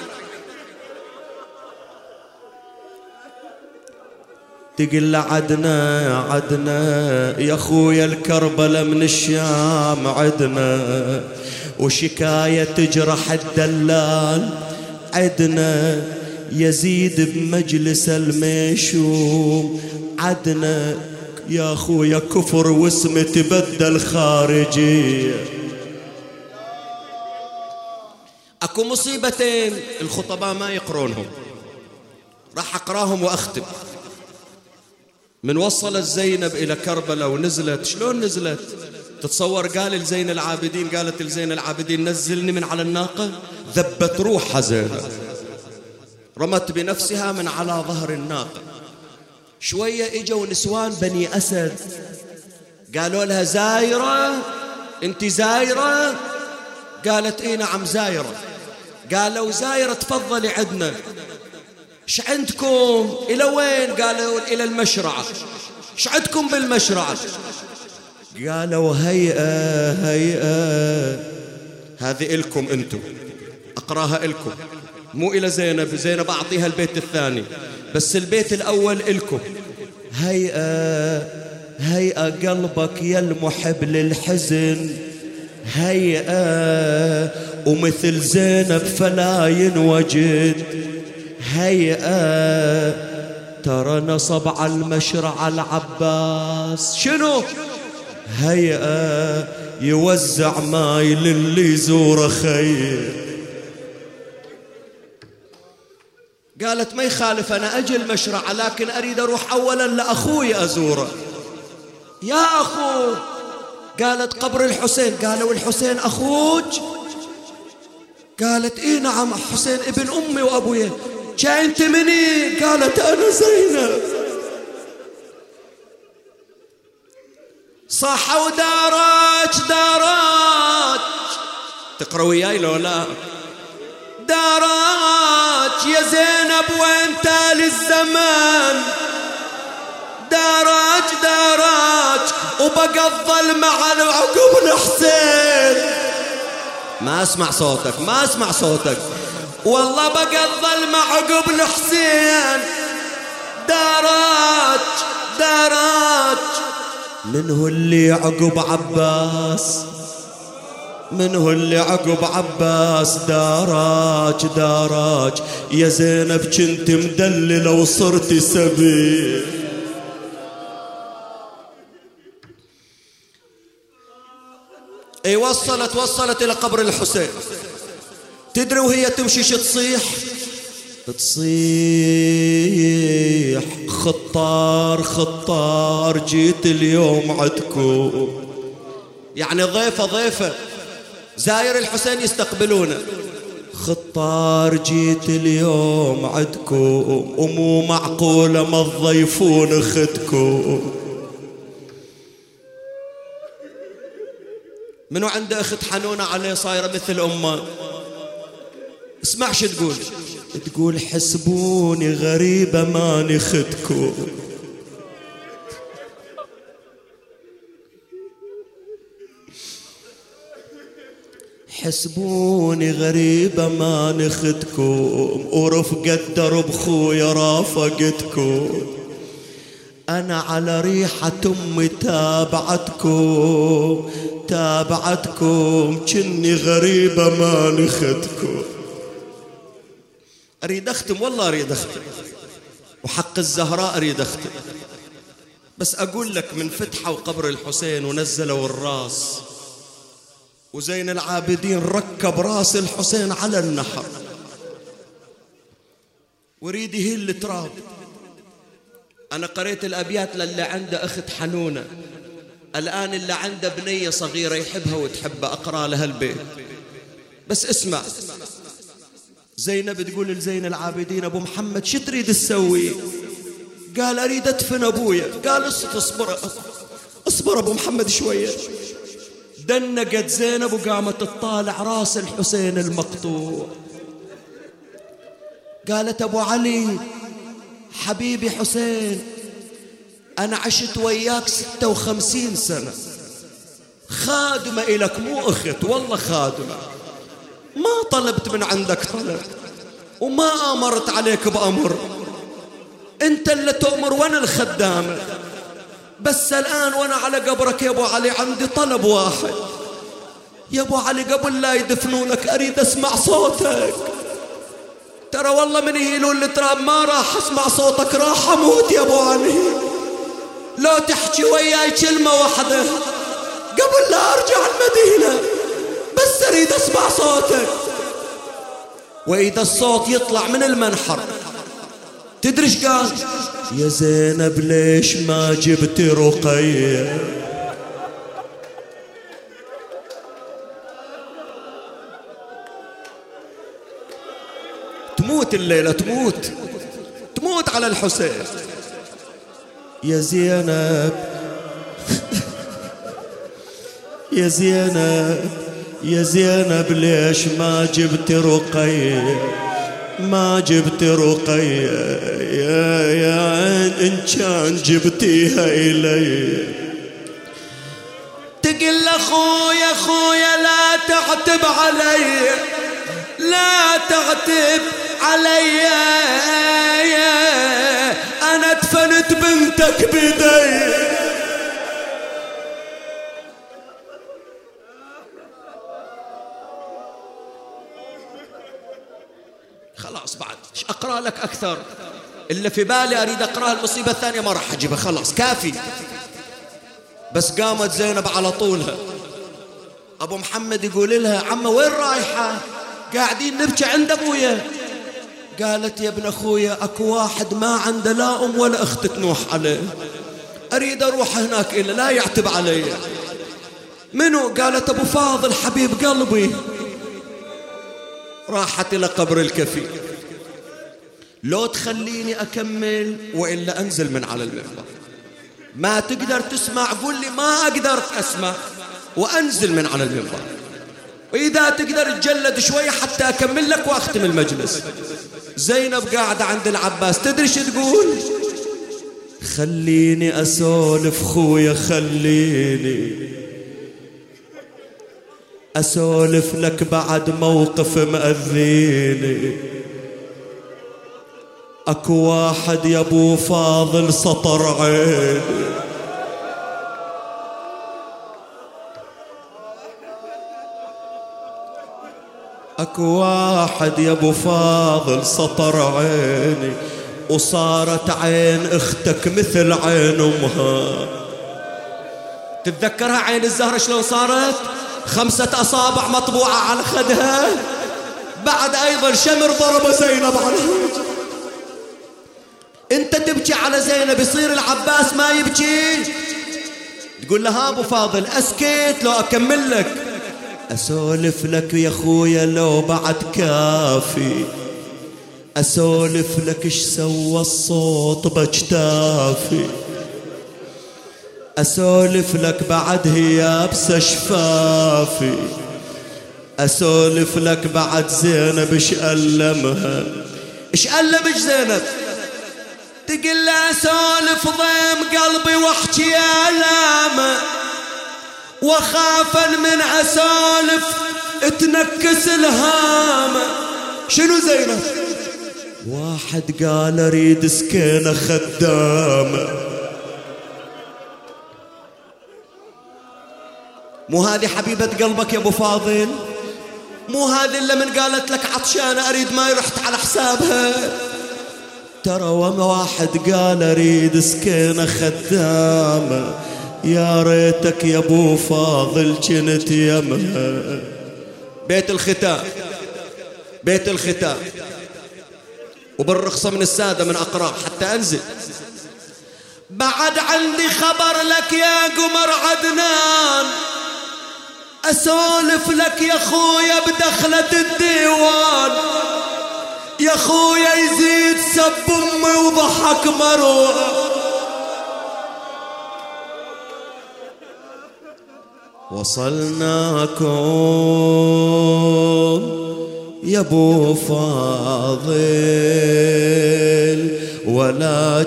تقل عدنا عدنا يا خويا الكربلة من الشام عدنا، وشكاية تجرح الدلال عدنا، يزيد بمجلس الميشوم عدنا. يا خويا كفر واسم تبدل خارجية. اكو مصيبتين الخطباء ما يقرونهم، راح اقراهم واختم. من وصلت زينب الى كربلاء ونزلت، شلون نزلت؟ تتصور قال لزين العابدين، قالت لزين العابدين نزلني من على الناقة، ذبت روحها زينب، رمت بنفسها من على ظهر الناقة. شوية اجوا نسوان بني اسد قالوا لها زايرة، انت زايرة؟ قالت اي نعم زايرة. قالوا زايرة تفضلي عندنا. ايش عندكم؟ الى وين؟ قالوا الى المشرعة. ايش عندكم بالمشرعة؟ قالوا هيئة هيئة، هذه إلكم انتم، اقراها إلكم، مو الى زينب. زينب اعطيها البيت الثاني، بس البيت الاول إلكم. هيئة هيئة قلبك يا المحب للحزن، هيئة ومثل زينب فلا ينوجد. هيئة ترى نصب على المشرع العباس، شنو؟ هيئة يوزع ماي للي يزور خير. قالت ما يخالف أنا أجي المشرع، لكن أريد أروح أولا لأخوي أزوره. يا أخو؟ قالت قبر الحسين. قالوا الحسين أخوك؟ قالت إيه نعم حسين ابن أمي وأبويا. جاي أنت مني؟ قالت أنا زينب. صح ودارك دارك، تقرأ وياي لو لا؟ دارك يا زينب وين تالي الزمان، دارك دارك وبقى الظل مع العقب الحسين. ما اسمع صوتك، ما اسمع صوتك، والله بقى الظل مع عقب الحسين. دارك دارك من هو اللي عقب عباس؟ من هو اللي عقب عباس؟ دارك دارك يا زينب كنت مدللة وصرتي سبيل. اي وصلت وصلت الى قبر الحسين. تدري وهي تمشي شو تصيح؟ تصيح خطار خطار جيت اليوم عدكم. يعني ضيفة ضيفة زاير الحسين يستقبلونه. خطار جيت اليوم عدكم ومو معقولة ما تضيفون اختكم. منو عنده اخت حنونة عليه صايرة مثل امه؟ اسمع شو تقول. تقول حسبوني غريبة ماني اختكم. حسبوني غريبة ما نخدكم ورفقة درب خويا رافقتكم، أنا على ريحة أمي تابعتكم تابعتكم كني غريبة ما نخدكم. أريد أختم والله أريد أختم، وحق الزهراء أريد أختم، بس أقول لك من فتحة وقبر الحسين ونزلوا الراس، وزين العابدين ركب راس الحسين على النحر وريد يهل التراب. أنا قريت الأبيات للي عنده أخت حنونة، الآن اللي عنده بنية صغيرة يحبها وتحبها أقرأ لها البيت، بس اسمع. زينب تقول لزين العابدين أبو محمد شو تريد تسوي؟ قال أريد أدفن أبويا. قال اصبر اصبر أبو محمد شوية. دنقت زينب وقامت تطالع راس الحسين المقطوع، قالت أبو علي حبيبي حسين، أنا عشت وياك ستة وخمسين سنة، خادمة إلك مو أخت، والله خادمة، ما طلبت من عندك طلب وما أمرت عليك بأمر، أنت اللي تؤمر وأنا الخدامة، بس الآن وأنا على قبرك يا أبو علي عندي طلب واحد. يا أبو علي قبل لا يدفنونك أريد أسمع صوتك، ترى والله من يهيلون التراب ما راح أسمع صوتك، راح أموت يا أبو علي، لو تحكي وياي كلمة واحدة قبل لا أرجع المدينة، بس أريد أسمع صوتك. وإذا الصوت يطلع من المنحر تدري ايش قال؟ يا زينب ليش ما جبت رقية؟ تموت الليلة، تموت تموت على الحسين. يا زينب يا زينب يا زينب ليش ما جبت رقية؟ ما جبت رقية يا يا عين إن كان جبتيها إلي. تقل أخويا أخويا لا تعتب علي، لا تعتب علي، أنا دفنت بنتك بيدي. خلاص بعد أقرأ لك أكثر، اللي في بالي أريد أقرأ المصيبة الثانية ما راح أجيبها، خلاص كافي. بس قامت زينب على طولها، أبو محمد يقول لها عمّا وين رايحة؟ قاعدين نبكي عند أبويا. قالت يا ابن أخويا أكو واحد ما عنده لا أم ولا أخت تنوح عليه، أريد أروح هناك إلا لا يعتب علي. منو؟ قالت أبو فاضل حبيب قلبي. راحت إلى قبر الكفي، لو تخليني أكمل وإلا أنزل من على المنبر، ما تقدر تسمع قول لي ما أقدر أسمع وأنزل من على المنبر، وإذا تقدر تجلد شوي حتى أكمل لك وأختم المجلس. زينب قاعدة عند العباس تدري شو تقول؟ خليني أسولف خويا، خليني أسولف لك بعد موقف مأذيني. أكو واحد يا أبو فاضل سطر عيني، أكو واحد يا أبو فاضل سطر عيني، وصارت عين أختك مثل عين أمها. تتذكرها عين الزهرة شلون صارت؟ خمسة أصابع مطبوعة على خدها، بعد أيضا شمر ضرب زينب عليها. أنت تبكي على زينب يصير العباس ما يبكي؟ تقول لها أبو فاضل أسكت لو أكمل لك. أسولف لك يا خويا لو بعد كافي، أسولف لك إيش سوى الصوت بجتافي، أسولف لك بعد هيابسة شفافي، أسولف لك بعد زينب إيش ألمها. إيش ألمش زينب؟ تقل أسولف ضيم قلبي واحكي آلامه، وخافا من أسولف تنكس الهامة. شنو زينب؟ واحد قال اريد سكينة خدامة. مو هذه حبيبة قلبك يا ابو فاضل؟ مو هذه اللي من قالت لك عطشانة اريد ماي رحت على حسابها؟ ترى وما واحد قال اريد سكينة خدامة، يا ريتك يا ابو فاضل كنت يمها. بيت الختام، بيت الختام، وبالرخصة من السادة من أقراب حتى أنزل. بعد عندي خبر لك يا قمر عدنان، أسولف لك يا خويا بدخلة الديوان. يا خويا يزيد سب أمي وضحك مروة. وصلناكم يا ابو فاضل ولا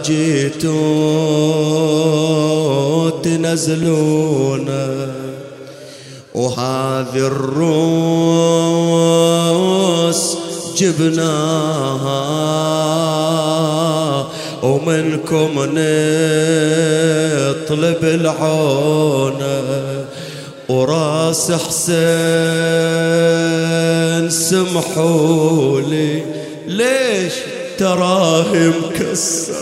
جيتوا تنزلونا، وهذه الروس جبناها ومنكم نطلب العونة. وراس حسين سمحولي ليش تراه مكسر.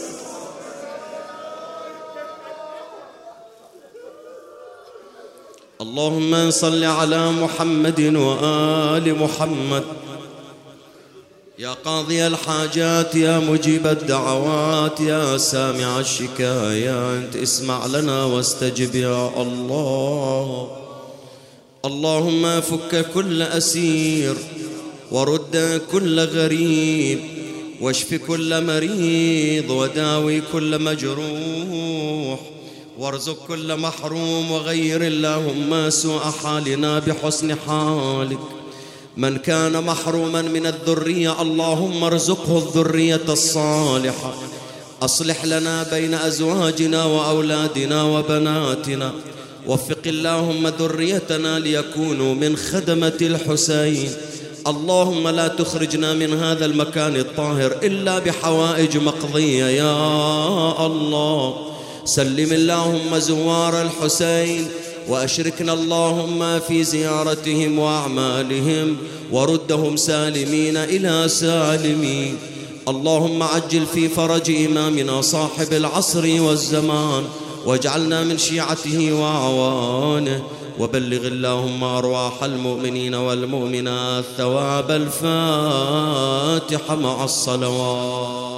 اللهم صل على محمد وآل محمد. يا قاضي الحاجات يا مجيب الدعوات يا سامع الشكايات اسمع لنا واستجب يا الله. اللهم فك كل أسير ورد كل غريب واشف كل مريض وداوي كل مجروح وارزق كل محروم وغير اللهم سوء حالنا بحسن حالك. من كان محروما من الذرية اللهم ارزقه الذرية الصالحة. أصلح لنا بين أزواجنا وأولادنا وبناتنا. وفق اللهم ذريتنا ليكونوا من خدمة الحسين. اللهم لا تخرجنا من هذا المكان الطاهر إلا بحوائج مقضية يا الله. سلم اللهم زوار الحسين وأشركنا اللهم في زيارتهم وأعمالهم وردهم سالمين إلى سالمين. اللهم عجل في فرج إمامنا صاحب العصر والزمان واجعلنا من شيعته وأعوانه. وبلغ اللهم أرواح المؤمنين والمؤمنات ثواب الفاتحة مع الصلوات.